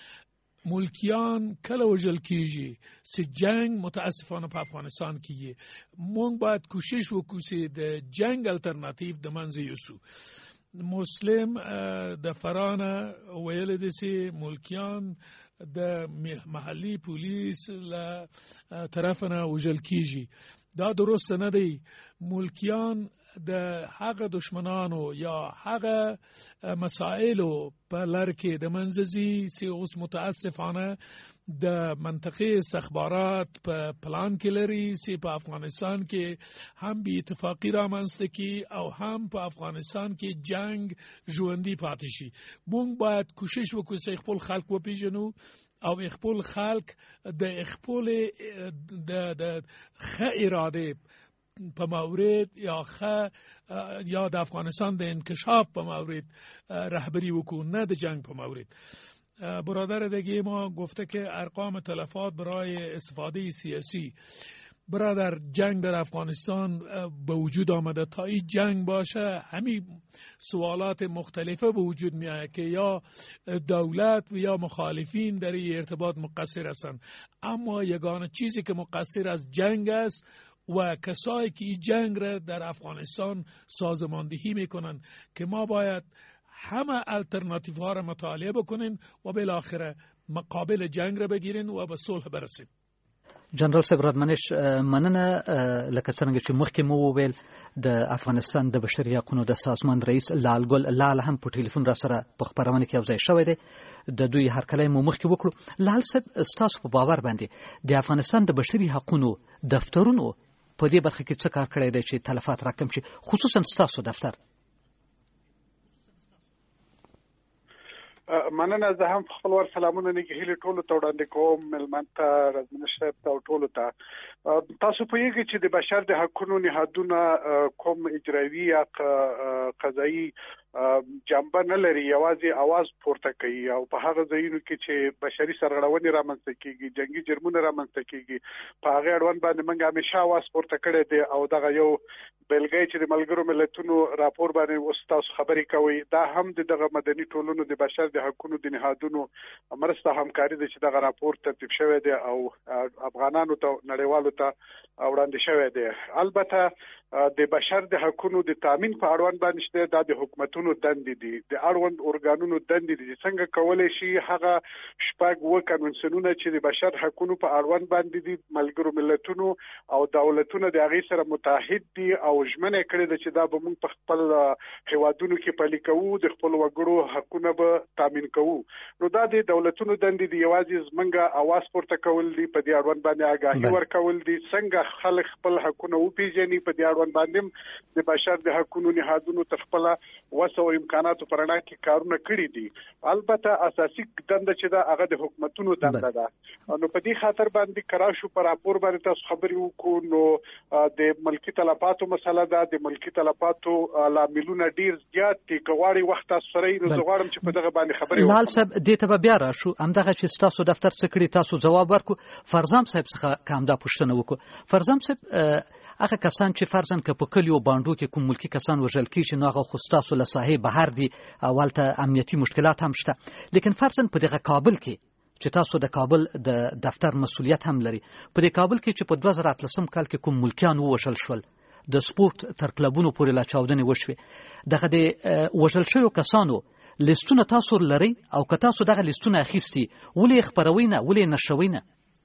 ملکیان کله وژل کیږي چې جنگ متاسفانه په افغانستان کې مونږ باید کوشش وکړو چې د جنگ الټرناتیو د منځ یوسو. مسلم د فرانه ویل دي چې ملکیان د محلي پولیس له طرفنه وژل کیږي. دا درست نه دی. ملکیان د هغه دشمنانو یا هغه مسائلو په لر کې د منځزي چې اوس متاسفانه د منطقې استخبارات په پلان کې لري چې په افغانستان کې هم بی اتفاقی رامنځته کی او هم په افغانستان کې جنگ ژوندی پاتې شي. مونږ باید کوشش وکړو چې خپل خلک وپیژنو او خپل خلک د خپل د ښه اراده په مورد یا د افغانستان د انکشاف په مورد رهبری وکړو، نه د جنگ په مورد. برادر دیگه ما گفته که ارقام تلفات برای استفاده سیاسی. برادر جنگ در افغانستان به وجود آمده. تا این جنگ باشه همین سوالات مختلفه به وجود می آید که یا دولت و یا مخالفین در این ارتباط مقصر هستند. اما یگانه چیزی که مقصر از جنگ است و کسایی که این جنگ را در افغانستان سازماندهی میکنن که ما باید همه الټرناتیو ها را مطالعه بکنین و بالاخره مقابل جنگ را بگیرین و به صلح برسین. جنرال صاحب رادمنش مننه. لکه څنګه چې مخکې مو وویل د افغانستان د بشري حقوقو د سازمان رئیس لال ګل لال هم په ټلیفون را سره په خبرونه کې یوځای شوی دی. د دوی هرکلی مو مخکې وکړو. لال صاحب ستاسو په باور باندې د افغانستان د بشري حقوقو دفترونو په دې برخه کې څه کار کړی دی چې تلفات راکم شي، خصوصا ستاسو دفتر؟ مننه. زه هم خپل ور سلامونه نګهیل ټولو ته وړاندې کوم، ملمن ته رضمنش صاحب ته او ټولو ته. تاسو پوهیږئ چې د بشر د حقوقو نهادونه کوم اجرایي یا قضایي جنبه نه لري، یوازې आवाज پورته کوي او په هغه ځایونو کې چې بشري سرغړونې رامنځته کیږي، جنگي جرمونه رامنځته کیږي، په هغه اړوند باندې موږ همیشه आवाज پورته کړی دی. او دغه یو بلګی چې د ملګرو ملتونو راپور باندې اوس تاسو خبرې کوي، دا هم دغه مدني ټولنو د بشر د حقوقو د نهادونو مرسته همکاري ده چې دغه راپور ترتیب شوی دی او افغانانو ته نړیوالو ته وړاندې شوی دی. البته د بشر د حقوقو د تامین په اړوند باندې شته دا د حکومتونو دندې دي، د اړوند ارګانونو دندې دي چې څنګه کولای شي هغه شپږ و کنونسیونونه چې د بشر حقوقو په اړوند باندې دي ملګرو ملتونو او دولتونو د هغې سره متحد دي او ژمنه کړې ده چې دا به موږ په خپل هیوادونو کې پلي کوو، د خپل وګړو حقوقونه به تامین کوو. نو دا د دولتونو دندې دي، یوازې زمونږ اواز پورته کول دي، په دې اړوند باندې آګاهي ورکول دي، څنګه خلک خپل حقوقونه وپیژني، په دې اړوند باندې د بشر د حقوقو نهادونو تر خپل وسو او امکاناتو پرنا کې کارونه کړی دي. البته اساسي دنده چې دا هغه د حکومتونو دنده ده. نو په دې خاطر باندې کراشو پر راپور باندې تاسو خبرې وکړو. نو د ملکی تلفاتو مسله ده، د ملکی تلفاتو لاملونه ډیر زیات دي. کواړي وخت تاسو سره نو زغړم چې په دغه باندې خبرې وکړو. لال صاحب دې ته بیا راشو، همدغه چې تاسو دفتر څخه کړی تاسو جواب ورکو. فرزام صاحب څخه کوم دا پوښتنه وکړو. فرزام صاحب هغه کسان چې فرضاً که په کلیو باندو کې کوم ملکی کسان وژل کیږي نو هغه خو ستاسو له ساحې بهر دي، اولته امنیتي مشکلات هم شته. لیکن فرضاً په دغه کابل کې چې تاسو د کابل د دفتر مسؤلیت هم لري، په دې کابل کې چې په 2013 کال کې کوم ملکیان ووژل شول د سپورت تر کلبونو پورې لا چاودنې وشوې. دغه د وژل شویو کسانو لیستونه تاسو لرئ او که تاسو دغه لیستونه اخیستي ولې خپروئ نه، ولې نشروئ نه؟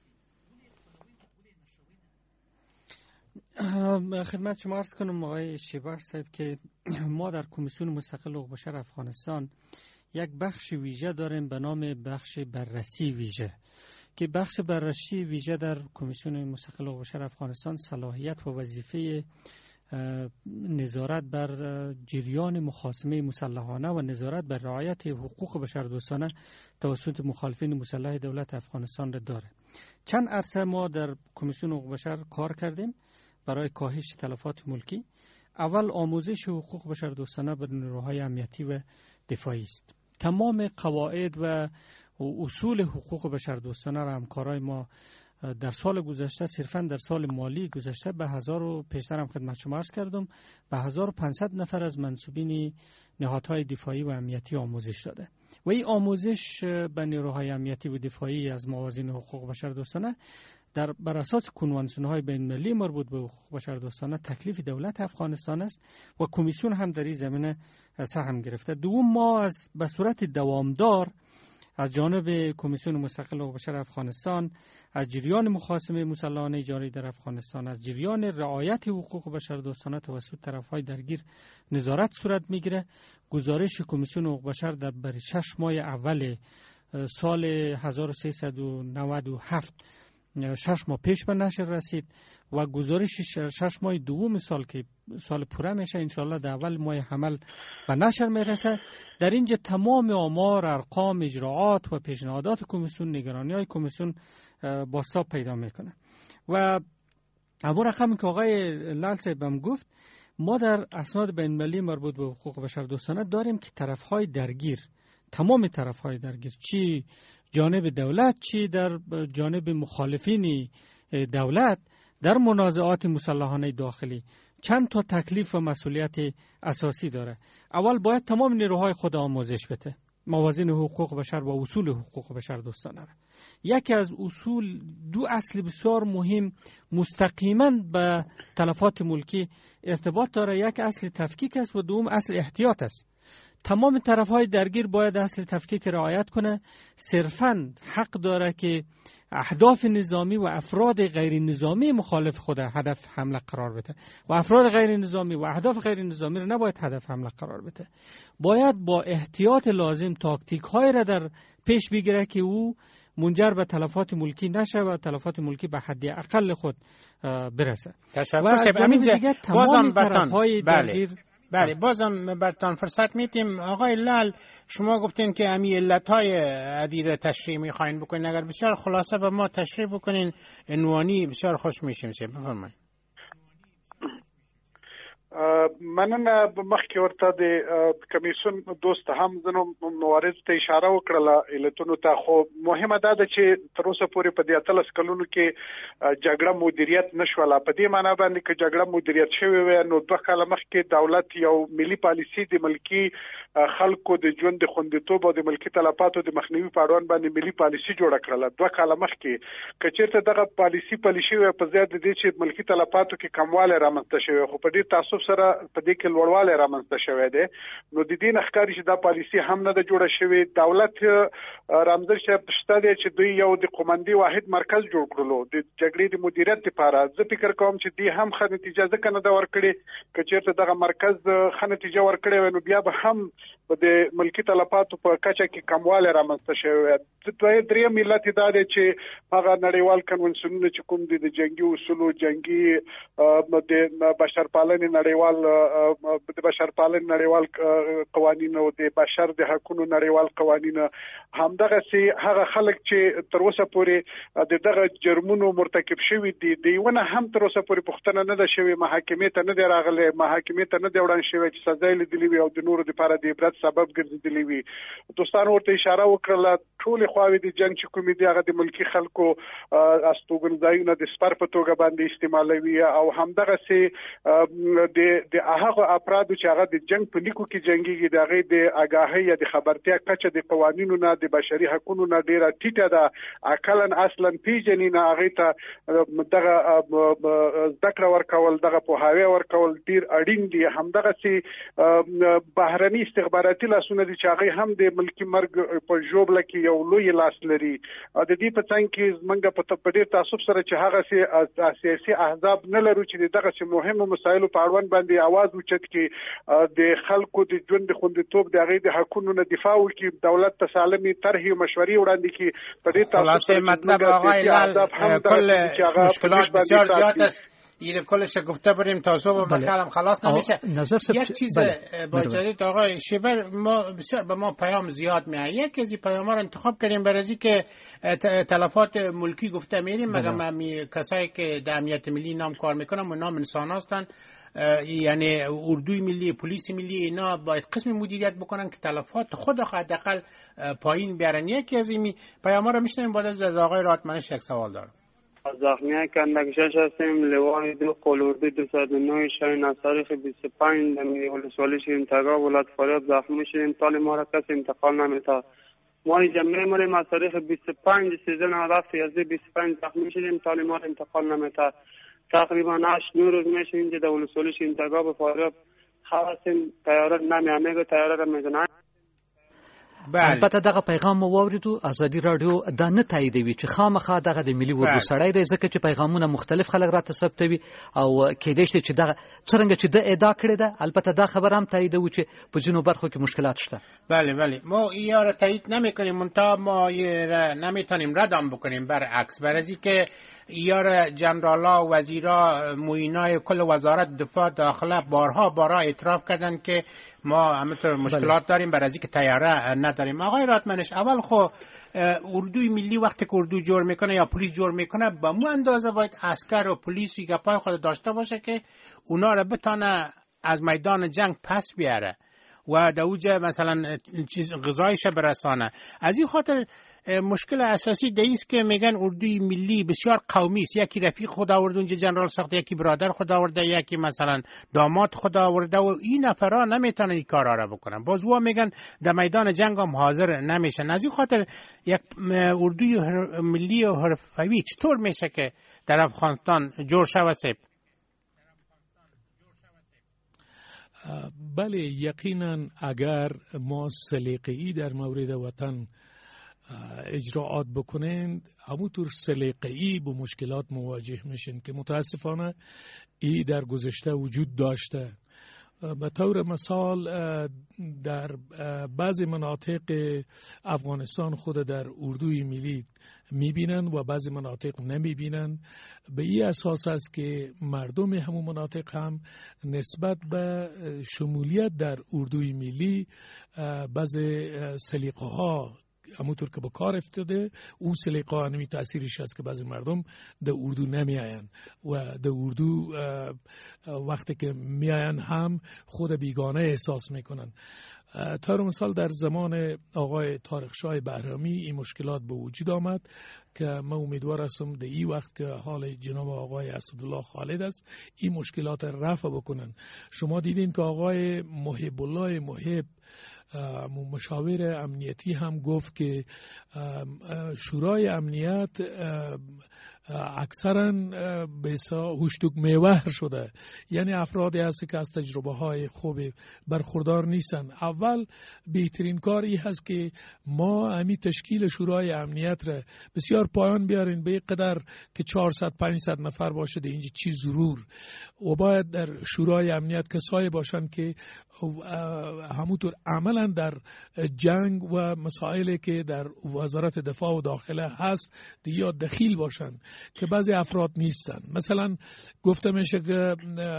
خدمت شما عرض کنم آقای شیبر صاحب که ما در کمیسیون مستقل حقوق بشر افغانستان یک بخش ویژه داریم به نام بخش بررسی ویژه که بخش بررسی ویژه در کمیسیون مستقل حقوق بشر افغانستان صلاحیت و وظیفه نظارت بر جریان مخاصمه مسلحانه و نظارت بر رعایت حقوق بشردوستانه توسط مخالفین مسلح دولت افغانستان را داره. چند عرصه ما در کمیسیون حقوق بشر کار کردیم برای کاهش تلفات ملکی. اول آموزش حقوق بشردوستانه به نیروهای امنیتی و دفاعی است. تمام قواعد و اصول حقوق بشردوستانه را همکارای ما در سال گذشته، صرفا در سال مالی گذشته، به پیشتر هم خدمت شما عرض کردم، به 1500 نفر از منصوبین نهادهای دفاعی و امنیتی آموزش داده و این آموزش به نیروهای امنیتی و دفاعی از موازین حقوق بشردوستانه بر اساس کنوانسیون‌های بین‌المللی مربوط به حقوق بشردوستانه تکلیف دولت افغانستان است و کمیسیون هم در این زمینه سهم گرفته. دوم، ما به صورت دوامدار از جانب کمیسیون مستقل حقوق بشر افغانستان از جریان مخاصمه مسلحانه جاری در افغانستان، از جریان رعایت حقوق بشردوستانه توسط طرف‌های درگیر نظارت صورت می‌گیره. گزارش کمیسیون حقوق بشر در 6 ماه اول سال 1397 6 ماه پیش به نشر رسید و گزارش 6 ماه دوم سال که سال پوره میشه انشالله در اول ماه حمل به نشر میرسه. در اینجا تمام آمار، ارقام، اجراعات و پیشنهادات کمیسیون، نگرانی‌های کمیسیون بازتاب پیدا میکنه. و اما رقمی که آقای لال صاحب هم گفت، ما در اسناد بین‌المللی مربوط به حقوق بشردوستانه داریم که طرف‌های درگیر، تمام طرف‌های درگیر، چی جانب دولت چی در جانب مخالفین دولت، در منازعات مسلحانه داخلی چند تا تکلیف و مسئولیت اساسی داره. اول باید تمام نیروهای خود آموزش بده، موازین حقوق بشر و اصول حقوق بشر دوستانه را. یکی از اصول، دو اصل بسیار مهم مستقیما به تلفات ملکی ارتباط داره، یک اصل تفکیک است و دوم اصل احتیاط است. تمام طرف‌های درگیر باید اصل تفکیک رعایت کنه. صرفاً حق داره که اهداف نظامی و افراد غیر نظامی مخالف خود هدف حمله قرار بده و افراد غیر نظامی و اهداف غیر نظامی را نباید هدف حمله قرار بده. باید با احتیاط لازم تاکتیک‌های را در پیش بگیره که او منجر به تلفات ملکی نشه و تلفات ملکی به حد اقل خود برسه. تشکر سب امینجا بازم برتان بله بازم برتان فرصت میتیم. آقای لال، شما گفتین که امی علتهای عدیده تشریح میخواین بکنین، اگر بسیار خلاصه به ما تشریح بکنین عنوانی بسیار خوش میشیم. بفرمایید. مننه. مخکې ورته د کمیسیون دوست هم زنو موارد ته اشاره وکړه علتونو ته، خو مهمه ده چې تر اوسه پورې په دې 13 کلونو کې جګړه مدیریت نشوله. په دې معنی باندې چې جګړه مدیریت شوې وي نو 2 کال مخکې دولت یو ملي پالیسی د ملکی خلکو د ژوند د خوندیتوب او د ملکی تلفاتو د مخنیوي په اړه باندې ملي پالیسی جوړه کړله 2 کال مخکې. کچېرته دغه پالیسی پلي شوې په ځای د دې چې ملکی تلفاتو کې کمواله رامنځته شوې، خو په دې تعصب سره په دې کې لوړواله رامنځته شوې ده. نو د دې نخکاری چې دا پالیسی هم نه د جوړه شوې. دولت رامزر شه پښته دی چې دوی یو د قومندي واحد مرکز جوړ کړلو د جګړې د مدیریت لپاره. زه فکر کوم چې دې هم ښه نتیجه ځکه نه دا ورکړي کچېرته دغه مرکز ښه نتیجه ورکړي نو بیا به هم د ملکی تلفاتو په کچه کې کمواله رامنځته شوې. درې ملت دا دی چې هغه نړیوال کنونسیونونه چې کوم دي د جنگي اصولو، جنگي د بشرپالنې نړیوال قوانین او د بشر د حقوقو نړیوال قوانین، همدغه سي هغه خلک چې تر اوسه پورې دغه جرمونو مرتکب شوي دي دیونه هم تر اوسه پورې پښتنه نه ده شوی، محاکمې ته نه دی راغلی، محاکمې ته نه دی وړاندې شوی چې سزا یې لیدلې وي او د نورو لپاره د عبرت سبب ګرځېدلې وي. دوستانو ورته اشاره وکړه ټولې خواوې د جنگ چې کومې دي هغه د ملکی خلکو استوګنځایونه د سپر په توګه باندې استعمالوي او همدغه سي د هغه افراد چې هغه د جنگ په لیکو کې جنگيږي د هغه د آگاهی یا د خبرتیا کچه د قوانینو نه د بشري حقوقو نه ډیره ټیټه ده عقلن اصلا پیژنې نه هغه ته دغه ذکر ورکول دغه په هاوی ورکول ډیر اړین دي. همدغه سي بهرني استخباراتي لاسونه دي چې هغه هم د ملکی مرګ په جوړل کې یو لوی لاس لري. د دې په څنګه کې منګه په ډیر تعصب سره چې هغه سي سیاسي احزاب نه لرو چې دغه مهمو مسایلو په اړوند باندې आवाज اوچت کې د خلکو د ژوند خوندیتوب د هغه د حقوقو نه دفاع وکړي، دولت ته سالمي طرح او مشورې وړاندې کړي. په دې تعصب سره مطلب آقای لال کل مشکلات بسیار زیاد است. این کلش گفته بریم تا صبح بخیرم خلاص نمیشه. یک چیز با اجازه آقای شیبر ما بسیار به ما پیام زیاد میاد. یک از این پیام رو انتخاب کردیم برای که تلفات ملکی گفته میریم مگر کسایی که در امنیت ملی نام کار میکنن و نام انسان هستن، یعنی اردوی ملی، پلیس ملی، اینا باید قسم مدیریت بکنن که تلفات خود حداقل پایین بیارن. یکی از این پیام رو میشنیم. بعد از آقای راتمنش یک سوال دارم. زخمی کندکشش هستیم. لواء 2 قلوردی 209 شاین از تاریخ 25 در ولسوالی شیرین تگاه ولایت فاریاب زخمی شدیم. طال ما را کسی انتقال نمی‌داد. ما اینجا میمونیم از تاریخ 25 1397 یازده 25 زخمی شدیم. طال ما را انتقال نمی‌داد. تقریبا 8-9 روز میشه اینجا در ولسوالی شیرین تگاه به فاریاب هستیم. طیاره نمیامه طیاره را میزنن. البته دغه پیغام مو واوریدو. ازادي رادیو دا نه تاییدوي چې خامخا دغه د ملي اردو سړی دی، ځکه چې پیغامونه مختلف خلک راته ثبتوي او کېدای شي چې دغه څرنګه چې د ادعا کړې ده البته دا خبر هم تاییدوي چې په ځینو برخو کې مشکلات شته. بله ما یا را تایید نمی‌کنیم، منتها ما نمیتونیم ردم بکنیم. برعکس برای که یار جنرالا، وزیرا، معینای کل وزارت دفاع داخله بارها اعتراف کردن که ما همینطور مشکلات داریم برای اینکه طیاره نداریم. آقای راتمنش، اول خو اردوی ملی وقتی که اردو جور میکنه یا پلیس جور میکنه به مو اندازه باید عسکر و پلیس گپای خود داشته باشه که اونا را بتونه از میدان جنگ پس بیاره و در اوجه مثلا غذایش برسانه. از این خاطر مشکل اساسی دیست که میگن اردوی ملی بسیار قومی است. یکی رفیق خود آورده اونجا جنرال ساخته، یکی برادر خود آورده، یکی مثلا داماد خود آورده و این نفرا نمیتونن این کارا را بکنن. باز وا میگن در میدان جنگ هم حاضر نمیشن. از این خاطر یک اردوی ملی و حرفه‌ای چطور میشه که در افغانستان جور شود؟ بله یقینا اگر ما سلیقه‌ای در مورد وطن اجراعات بکنند همونطور سلیقه‌ای با مشکلات مواجه میشن که متاسفانه ای در گذشته وجود داشته. به طور مثال در بعضی مناطق افغانستان خود در اردوی ملی میبینن و بعضی مناطق نمیبینن. به این اساس است که مردم همون مناطق هم نسبت به شمولیت در اردوی ملی بعضی سلیقه ها همونطور که با کار افتاده او سلیقه هنمی تأثیرش هست که بعضی مردم در اردو نمی آین و در اردو وقتی که می آین هم خود بیگانه احساس میکنن. طور مثال در زمان آقای طارق شاه بهرامی این مشکلات به وجود آمد که من امیدوار هستم در این وقت که حال جناب آقای اسدالله خالد است این مشکلات رفع بکنن. شما دیدین که آقای محب الله محب مشاور امنیتی هم گفت که شورای امنیت اکثرا به هشتگ محور شده، یعنی افرادی هست که از تجربه های خوب برخوردار نیستن. اول بهترین کاری هست که ما همی تشکیل شورای امنیت را بسیار پایان بیارین به قدر که 400-500 نفر باشه. ده اینجا چی ضرور و باید در شورای امنیت کسایی باشن که همونطور عملا در جنگ و مسائلی که در وزارت دفاع و داخله هست یا دخیل باشن که بعضی افراد نیستن. مثلا گفته میشه که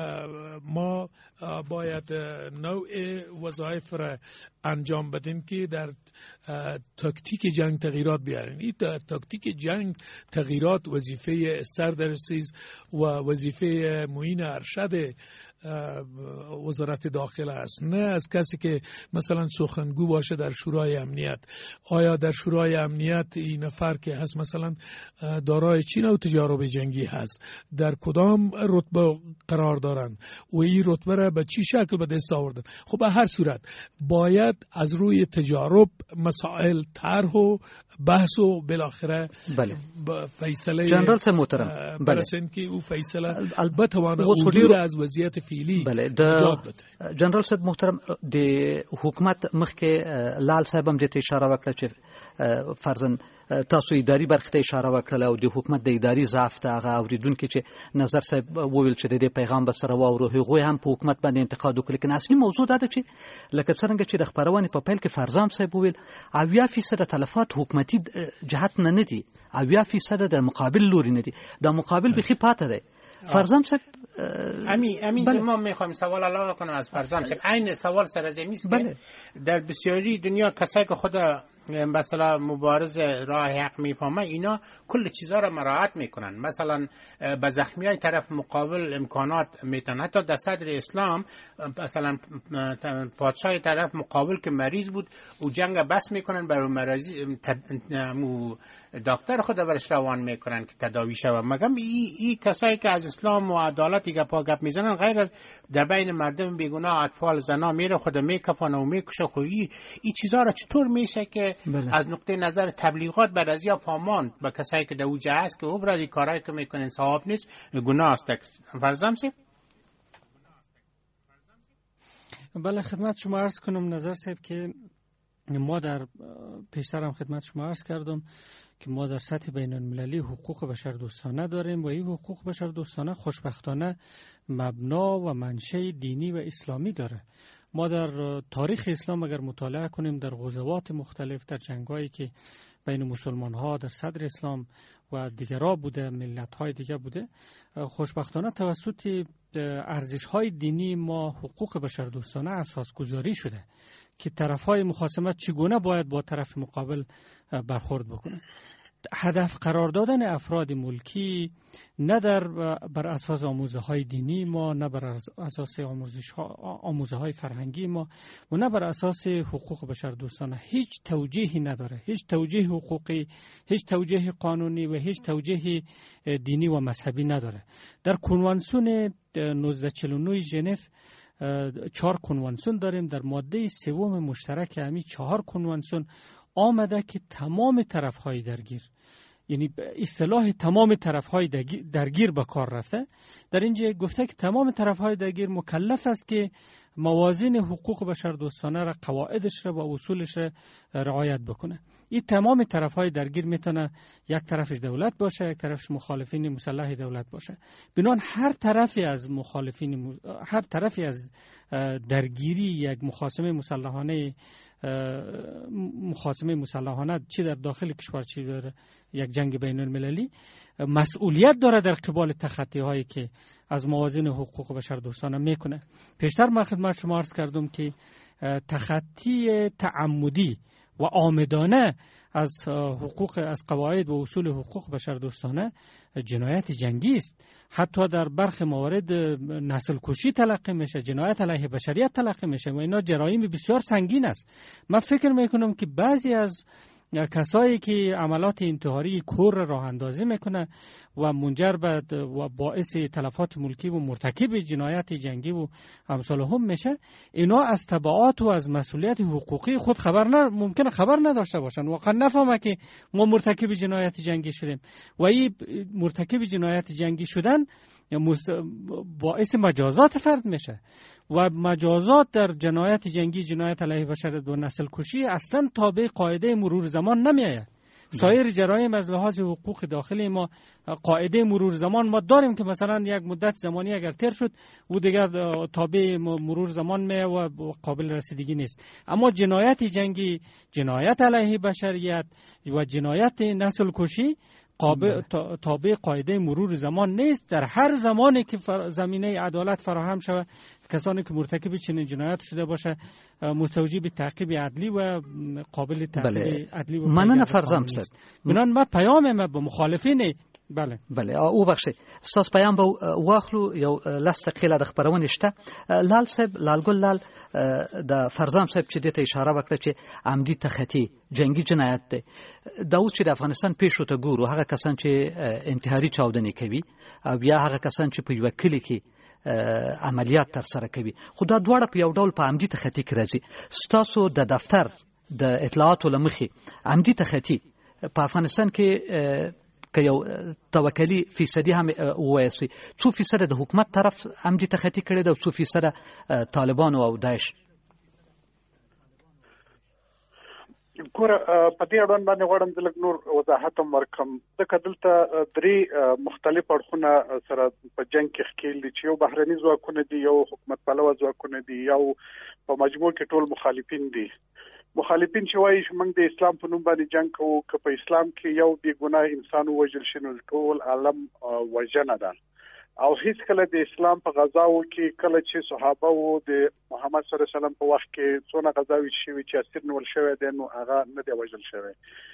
ما باید نوع وظایف را انجام بدیم که در تاکتیک جنگ تغییرات بیارین. این تاکتیک جنگ تغییرات وظیفه سردرسیز و وظیفه معین ارشد وزارت داخله است، نه از کسی که مثلا سخنگو باشه در شورای امنیت. آیا در شورای امنیت این نفر که هست مثلا دارای چی نوع تجارب جنگی هست، در کدام رتبه قرار دارند و این رتبه را به چی شکل به دست آوردن؟ خب به هر صورت باید از روی تجارب مسائل طرح و بحث و بالاخره فیصله جنرال صاحب محترم برسن که او فیصله بتوانه عبور از وضعیت فعلی ایجاد بده. جنرال صاحب محترم د حکومت مخکې لال صاحب هم دې اشاره وکړه چې فرضاً تاسو اداري برخه ته اشاره وکړه او د حکومت د اداري ضعف ته هغه اوریدونکو چې نظر صاحب وویل چې د پیغام به سره واورو هغوی هم په حکومت باندې انتقاد وکړي. لیکن اصلي موضوع دا ده چې لکه څنګه چې د خبرونې په پیل کې فرزام صاحب وویل 80% تلفات حکومتي جهت نه دي، 80% در مقابل لوري نه دي، دا مقابل بخي پاته ده. فرزام صاحب امین ما میخوایم سوال علاوه کنم از فرزام صاحب. این سوال سرزمین است که در بسیاری دنیا کسایی که خود مثلا مبارز راه حق میفهمه اینا کل چیزا را مراعات میکنن. مثلا به زخمیای طرف مقابل امکانات میتن. حتی در صدر اسلام مثلا پادشاه طرف مقابل که مریض بود او جنگ بس میکنن برای مریضی دکتر خود برش روان میکنن که تداوی شود. مگم این کسایی که از اسلام و عدالتی گپ میزنن غیر از در بین مردم بیگناه اطفال زنا میره خود میکفانه و میکشه. خو این چیزا را چطور میشه که از نقطه نظر تبلیغات بعد از یا فهمان به کسایی که در اوجه هست که ابرازی کارهایی که میکنن ثواب نیست گناه است؟ فرزام صاحب. بله خدمت شما عرض کنم نظر صاحب که ما در پیشترم خدمت شما عرض کردم که ما در سطح بین المللی حقوق بشر دوستانه داریم و این حقوق بشر دوستانه خوشبختانه مبنا و منشأ دینی و اسلامی داره. ما در تاریخ اسلام اگر مطالعه کنیم در غزوات مختلف، در جنگایی که بین مسلمان ها در صدر اسلام و دیگرها بوده، ملت های دیگه بوده، خوشبختانه توسط ارزش های دینی ما حقوق بشر دوستانه اساس گذاری شده که طرف های مخاصمت چگونه باید با طرف مقابل برخورد بکنه. هدف قرار دادن افراد ملکی نه بر اساس آموزه های دینی ما، نه بر اساس آموزه های فرهنگی ما و نه بر اساس حقوق بشر دوستانه هیچ توجیهی نداره، هیچ توجیه حقوقی، هیچ توجیه قانونی و هیچ توجیه دینی و مذهبی نداره. در کنوانسیون 1949 ژنو 4 کنوانسیون داریم. در ماده 3 مشترک همین 4 کنوانسیون آمده که تمام طرف‌های درگیر، یعنی اصطلاح تمام طرف‌های درگیر به کار رفته. در اینجا گفته که تمام طرف‌های درگیر مکلف است که موازین حقوق بشر دوستانه را، قواعدش را و اصولش را رعایت بکنه. این تمام طرف‌های درگیر میتونه یک طرفش دولت باشه، یک طرفش مخالفین مسلح دولت باشه. بنابراین هر طرفی از درگیری یک مخاصمه مسلحانه چی در داخل کشور چی داره، یک جنگ بین المللی، مسئولیت داره در قبال تخطی هایی که از موازین حقوق بشر دوستانه میکنه. پیشتر من خدمت شما عرض کردم که تخطی تعمدی و عامدانه از قواعد و اصول حقوق بشر دوستانه جنایت جنگی است. حتی در برخی موارد نسل کشی تلقی میشه، جنایت علیه بشریت تلقی میشه و اینا جرایم بسیار سنگین است. من فکر میکنم که بعضی از کسایی که عملات انتحاری کور راه اندازی میکنه و منجر به و باعث تلفات ملکی و مرتکب جنایت جنگی و امثال هم میشه، اینا از تبعات و از مسئولیت حقوقی خود ممکنه خبر نداشته باشن، واقعا نفهمه که ما مرتکب جنایت جنگی شدیم و این مرتکب جنایت جنگی شدن باعث مجازات فرد میشه و مجازات در جنایت جنگی، جنایت علیه بشر و نسل کشی اصلا تابع قاعده مرور زمان نمیآید. سایر جرایم از لحاظ حقوق داخلی ما قاعده مرور زمان ما داریم که مثلا یک مدت زمانی اگر تیر شد و دیگر تابع مرور زمان می و قابل رسیدگی نیست. اما جنایت جنگی، جنایت علیه بشریت و جنایت نسل کشی تابع قاعده مرور زمان نیست. در هر زمانی که زمینه عدالت فراهم شود، کسانی که مرتکب چنین جنایت شده باشه مستوجب تعقیب عدلی و قابل تعقیب عدلی و مننه فرزام صاحب. من پیام ما به مخالفین بله او بخښي ستاسو پیام به واخلو یو لس دقیقه د خبرونه شته لال صاحب لالګل لال د فرزام صاحب چې دته اشاره وکړه چې عمدي تخطي جنگي جنایت دی دا اوس چې د افغانستان پیښو ته ګورو هغه کسان چې انتحاري چاودنې کوي او بیا هغه کسان چې په یو کلی کې عملیات تر سره کوي خو دا دواړه په یو ډول په عمدي تخطي کې راځي ستاسو د دفتر د اطلاعاتو لمخې عمدي تخطي په افغانستان کې که یو توکلی فیصدي هم وایسي څو فیصد د حکومت طرف عمدي تخطي کړي دا څو فیصد طالبانو او داعش ګوره په دې اړه باندې غواړم د لږ نور وضاحت ورکړم د کدلته درې مختلف اړخونه سره په جنگ کې ښکېل دي چې یو بهرني ځواکونه دي یو حکومت پلوه ځواکونه دي یو په مجموع کې ټول مخالفین دي مخالفین چې وایي چې موږ د اسلام په نوم باندې جنگ کوو که په اسلام کې یو بې ګناه انسان ووژل شي نو ټول عالم وژنه ده او هیڅ کله د اسلام په غزاو کې کله چې صحابه وو د محمد صلی الله علیه وسلم په وخت کې څونه غزاوي شوي چې اسیر نیول شوی دی نو هغه نه دی وژل شوی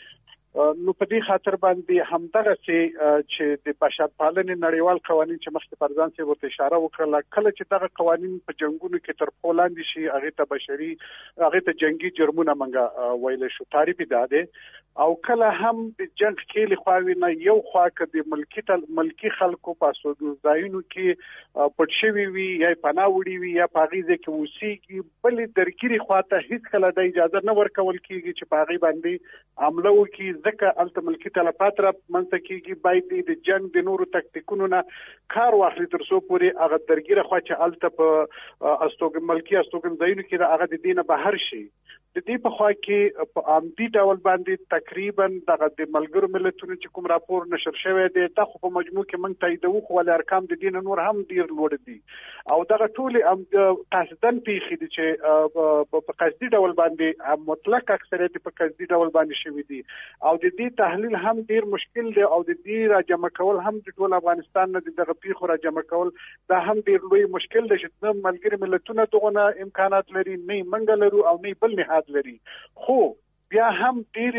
نو په دې خاطر باندې همدغه چې د بشرپالنې نړیوال قوانین چې مخکې پرځان سي ورته اشاره وکړه کله چې دغه قوانین په جنگونو کې تر پښو لاندې شي هغه ته بشري هغه ته جنگي جرمونه منګه ویل شو تعریف ده او کله هم د جنگ کې لخواوی نه یو خوا کې د ملکی خلکو په سوداګریو کې پټ شوی وي یا پناه وړي وي یا پاغیزه کې وسیږي بل درګيري خواته هیڅ کله د اجازه نه ورکول کیږي چې پاغي باندې عمله وکړي ځکه الته ملکی تلفات را منځ کېږي باید د جنگ د نورو تکتیکونو نه کار واخلي تر څو پورې هغه درګيره خوا چې الته په استوګن ملکی استوګن ځایونو کې هغه د دینه بهر شي د دې په خوا کې په عمدي ډول باندې تقریبا دغه د ملګرو ملتونو چې کوم راپور نشر شوی دی دا خو په مجموع کې موږ تاییدوو خو ول ارقام د دین نور هم ډیر لوړ دي او دغه ټول قصدن پیخي دي چې په قصدي ډول باندې مطلق اکثریت په قصدي ډول باندې شوی دي او د دې تحلیل هم ډیر مشکل دی او د دې راجمع کول هم د ټول افغانستان نه دغه پیخو راجمع کول دا هم ډیر لوی مشکل دی چې ملګری ملتونه دغه امکانات لري نه منګ لرو او نه بل نه لري خو بیا هم ډیر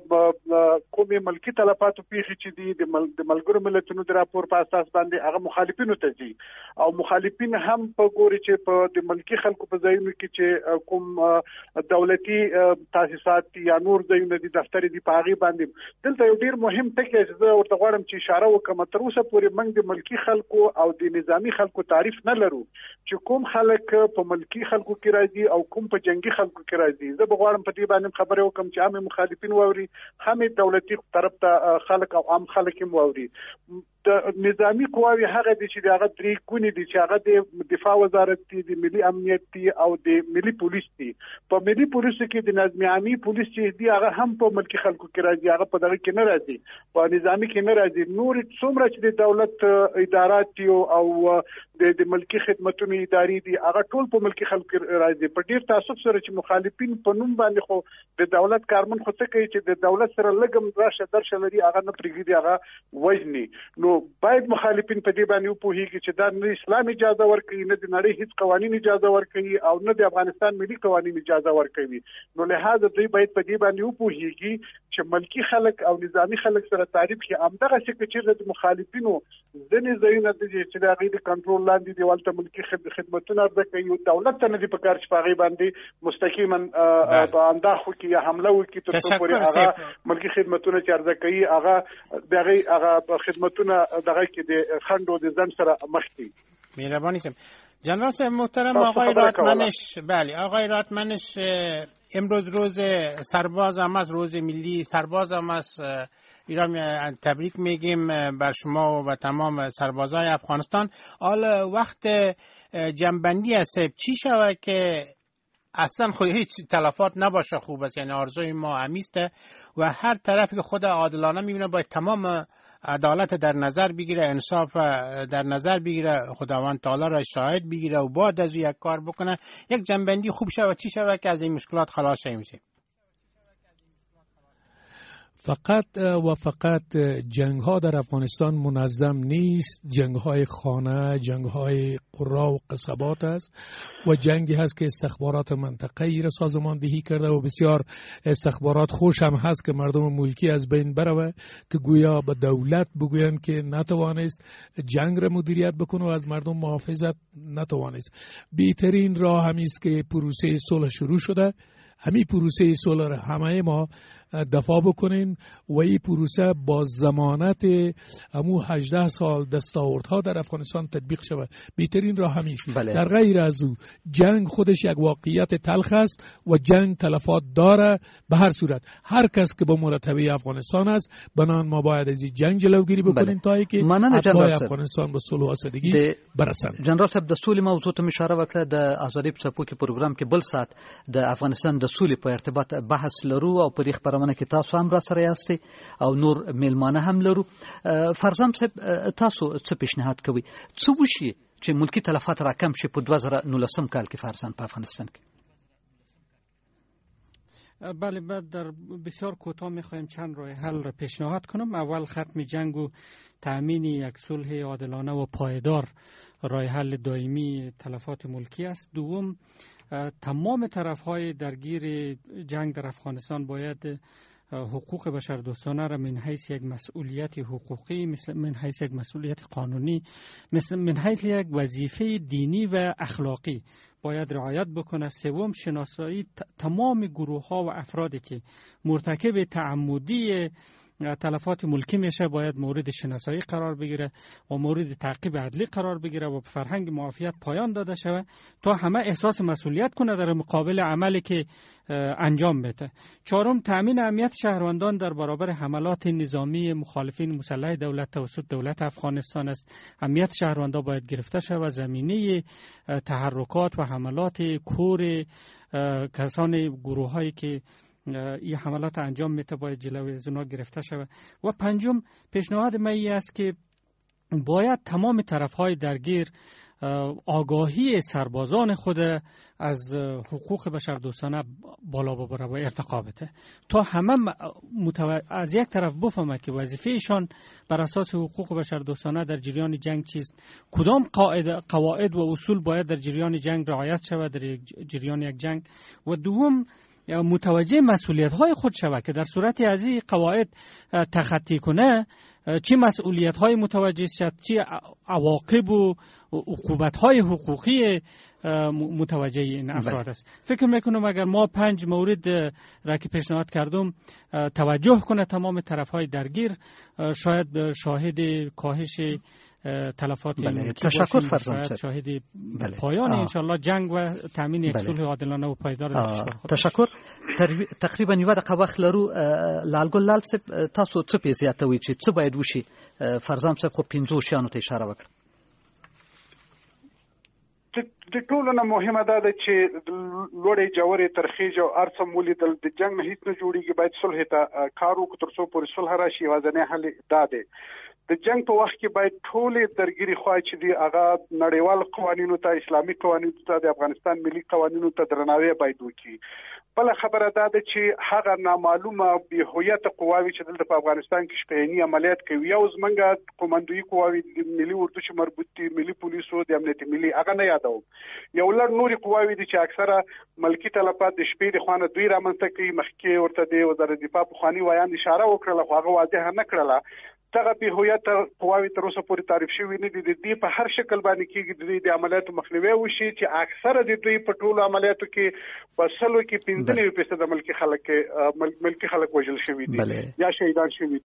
کومي ملکی تلفاتو پیښې چې دي د ملګرو ملتونو د راپور په اساس باندې هغه مخالفینو ته دي او مخالفین هم په ګوري چې په د ملکی خلکو په ځایونو کې چې کوم دولتي تاسیسات یا نور ځایونه دي دفتر دي په هغه باندې دلته یو ډیر مهم ټکی چې زه ورته غواړم چې اشاره وکم تر اوسه پورې موږ د ملکی خلکو او د نظامی خلکو تعریف نه لرو چې کوم خلک په ملکی خلکو کې راځي او کوم په جنگي خلکو کې راځي زه به غواړم په دې باندې خبرې وکم چې عام مخالفین ووري هم دولتي طرف ته خلک او عام خلک هم ووري د نظامی قواوی هغه دي چې هغه درې کونې دي چې هغه د دفاع وزارت دي د ملي امنیت دي او د ملي پولیس دي په ملي پولیس کې د نظم عامي پولیس چې دي هغه هم په ملکی خلکو کې راځي هغه په دغه کې نه راځي په نظامی کې نه راځي نور څومره چې د دولت ادارات دي او د ملکی خدماتو ادارې دي هغه ټول په ملکی خلکو راځي په ډیر تاسف سره چې مخالفین په نوم باندې خو د دولت کارمن خو څه کوي چې د دولت سره لګم راشه درشه لري هغه نه پرېږدي هغه وژني نو باید مخالفین په دې باندې وپوهیږي چې دا نه اسلام اجازه ورکوي نه د نړۍ هیڅ قوانین اجازه ورکوي او نه د افغانستان ملي قوانین اجازه ورکوي نو لهدا دوی باید په دې باندې وپوهیږي چې ملکی خلک او نظامی خلک سره تعریف کې همدغه څه چې د مخالفینو ځینې ځایونه دي چې د هغې د کنټرول لاندې دي ولته ملکی خدمتونه ارزه کوي دولت ته نه دي په کار چې په هغې باندې مستقیما په انداخو کې حمله وکړي تر څو پورې هغه ملکی خدمتونه چې ارزه کوي هغه د هغې خدمتونه دغه کې د خندو د ځن سره مخ دي مهرباني سم جنرال صاحب محترم آقای راتمنش بله آقای راتمنش امروز روز سرباز هم است روز ملی سرباز هم است ایران تبریک میگیم بر شما و تمام سربازای افغانستان حالا وقت جنبندی است چی شود که اصلا خود هیچ تلفات نباشه خوب است یعنی آرزوی ما همیسته و هر طرفی که خود عادلانه میبینه باید تمام عدالت در نظر بگیره انصاف در نظر بگیره خداوند تعالی را شاهد بگیره و بعد از یک کار بکنه یک جنبندی خوب شود چی شود که از این مشکلات خلاص شیم فقط جنگ ها در افغانستان منظم نیست. جنگ های خانه، جنگ های قرا و قصبات است و جنگی هست که استخبارات منطقه‌ای را سازماندهی کرده و بسیار استخبارات خوش هم هست که مردم ملکی از بین بروه که گویا به دولت بگویند که نتوانست جنگ را مدیریت بکنه و از مردم محافظت نتوانست. بهترین راه همیست که پروسه صلح شروع شده، همین پروسه صلح را همه ما دفاع بکنین و این پروسه با ضمانت همو 18 سال دستاوردها در افغانستان تطبیق شود. بهترین راه همیست. در غیر از او جنگ خودش یک واقعیت تلخ است و جنگ تلفات داره. به هر صورت هر کس که با مرتبه افغانستان است بنان ما باید از این جنگ جلوگیری بکنیم تا اینکه اتباع افغانستان به صلح و آسودگی برسند. جنرال صاحب د سولې موضوع ته اشاره وکړه. د ازادي په څپو کې پروګرام کې بل سات د افغانستان د سولې په ارتباط بحث لرو او په دې خبرونه کې تاسو هم را سره یاستئ او نور میلمانه هم لرو. فرزام صاحب تاسو څه پیشنهاد کوي څه وشي چې ملکی تلفات را کم شي په 2019 کال کې فرزان په افغانستان کې؟ بله، بعد در بسیار کوتاه میخوایم چند راه حل را پیشنهاد کنم. اول ختم جنگ و تأمین یک صلح عادلانه و پایدار راه حل دائمی تلفات ملکی است. دوم، تمام طرف‌های درگیر جنگ در افغانستان باید حقوق بشردوستانه را من حیث یک مسئولیت حقوقی، من حیث یک مسئولیت قانونی، من حیث یک وظیفه دینی و اخلاقی باید رعایت بکنه. سوم، شناسایی تمام گروه‌ها و افرادی که مرتکب تعمدی تلفات ملکی میشه باید مورد شناسایی قرار بگیره و مورد تعقیب عدلی قرار بگیره و فرهنگ معافیت پایان داده شود تا همه احساس مسئولیت کنه در مقابل عملی که انجام بده. چهارم، تأمین امنیت شهروندان در برابر حملات نظامی مخالفین مسلح دولت توسط دولت افغانستان است. امنیت شهروندان باید گرفته شود و زمینه تحرکات و حملات کور کسان گروهایی که این حملات انجام میده باید جلوی از اونا گرفته شود. و پنجم، پیشنهاد من این است که باید تمام طرفهای درگیر آگاهی سربازان خود از حقوق بشردوستانه بالا ببره و ارتقا بده تا همه از یک طرف بفهمه که وظیفهشان بر اساس حقوق بشردوستانه در جریان جنگ چیست، کدام قواعد و اصول باید در جریان جنگ رعایت شود در جریان یک جنگ. و دوم، متوجه مسئولیت های خود شود که در صورت از این قواعد تخطی کنه چی مسئولیت های متوجه شد، چی عواقب و عقوبت های حقوقی متوجه این افراد است. فکر میکنم اگر ما 5 مورد را که پیشنهاد کردم توجه کنه تمام طرف های درگیر، شاید شاهد کاهش تلفات تشکر فرزان صاحب. شاهد پایان انشالله جنگ و تامین یک صلح عادلانه و پایدار تشکر. تقریبا یو دقیقه وخت لرو. لالګل لال صاحب تاسو څه پیسیاتوي چې څه باید وشي؟ فرزان صاحب خو 15 شیانو ته اشاره وکړه. د ټولو نه مهمه ده چې لوړې جوړې ترخیج او ارسم ولیدل د جنگ نه هیڅ نه جوړیږي. باید صلح ته کار وکړو تر څو پورې صلح راشي. یوازینی حل دا دی د جنگ په وخت کې باید ټولې درګيري خواهی چې دی هغه نړیوال قوانینو ته، اسلامي قوانینو ته، د افغانستان ملي قوانینو ته درناوی باید وکړي. بل خبره ده چې هغه نامعلومه به هویت قواوی چې دلته په افغانستان کې شپېنی عملیات کوي او زمونږ قومندوی قواوی د ملي اردو چې مربوط دي، ملي پولیسو، د امنیت ملي، هغه نه یادوم. یو لړ نوري قواوی دي چې اکثره ملکی تلفات د شپې د خوانه دوی رامنځته کوي. مخکې ورته د وزارت دفاع په خواني وایان اشاره وکړه خو هغه واضح نه کړله. دغه به هویت قواوی تر اوسه پورې تعریف شوی نه دي. د دې په هر شکل باندې کېږي د عملیاتو مخنیوي وشي چې اکثره د دوی په ټولو عملیاتو کې په سلو کې 15% د ملکی خلک وژل شوی دي یا شهیدان شوی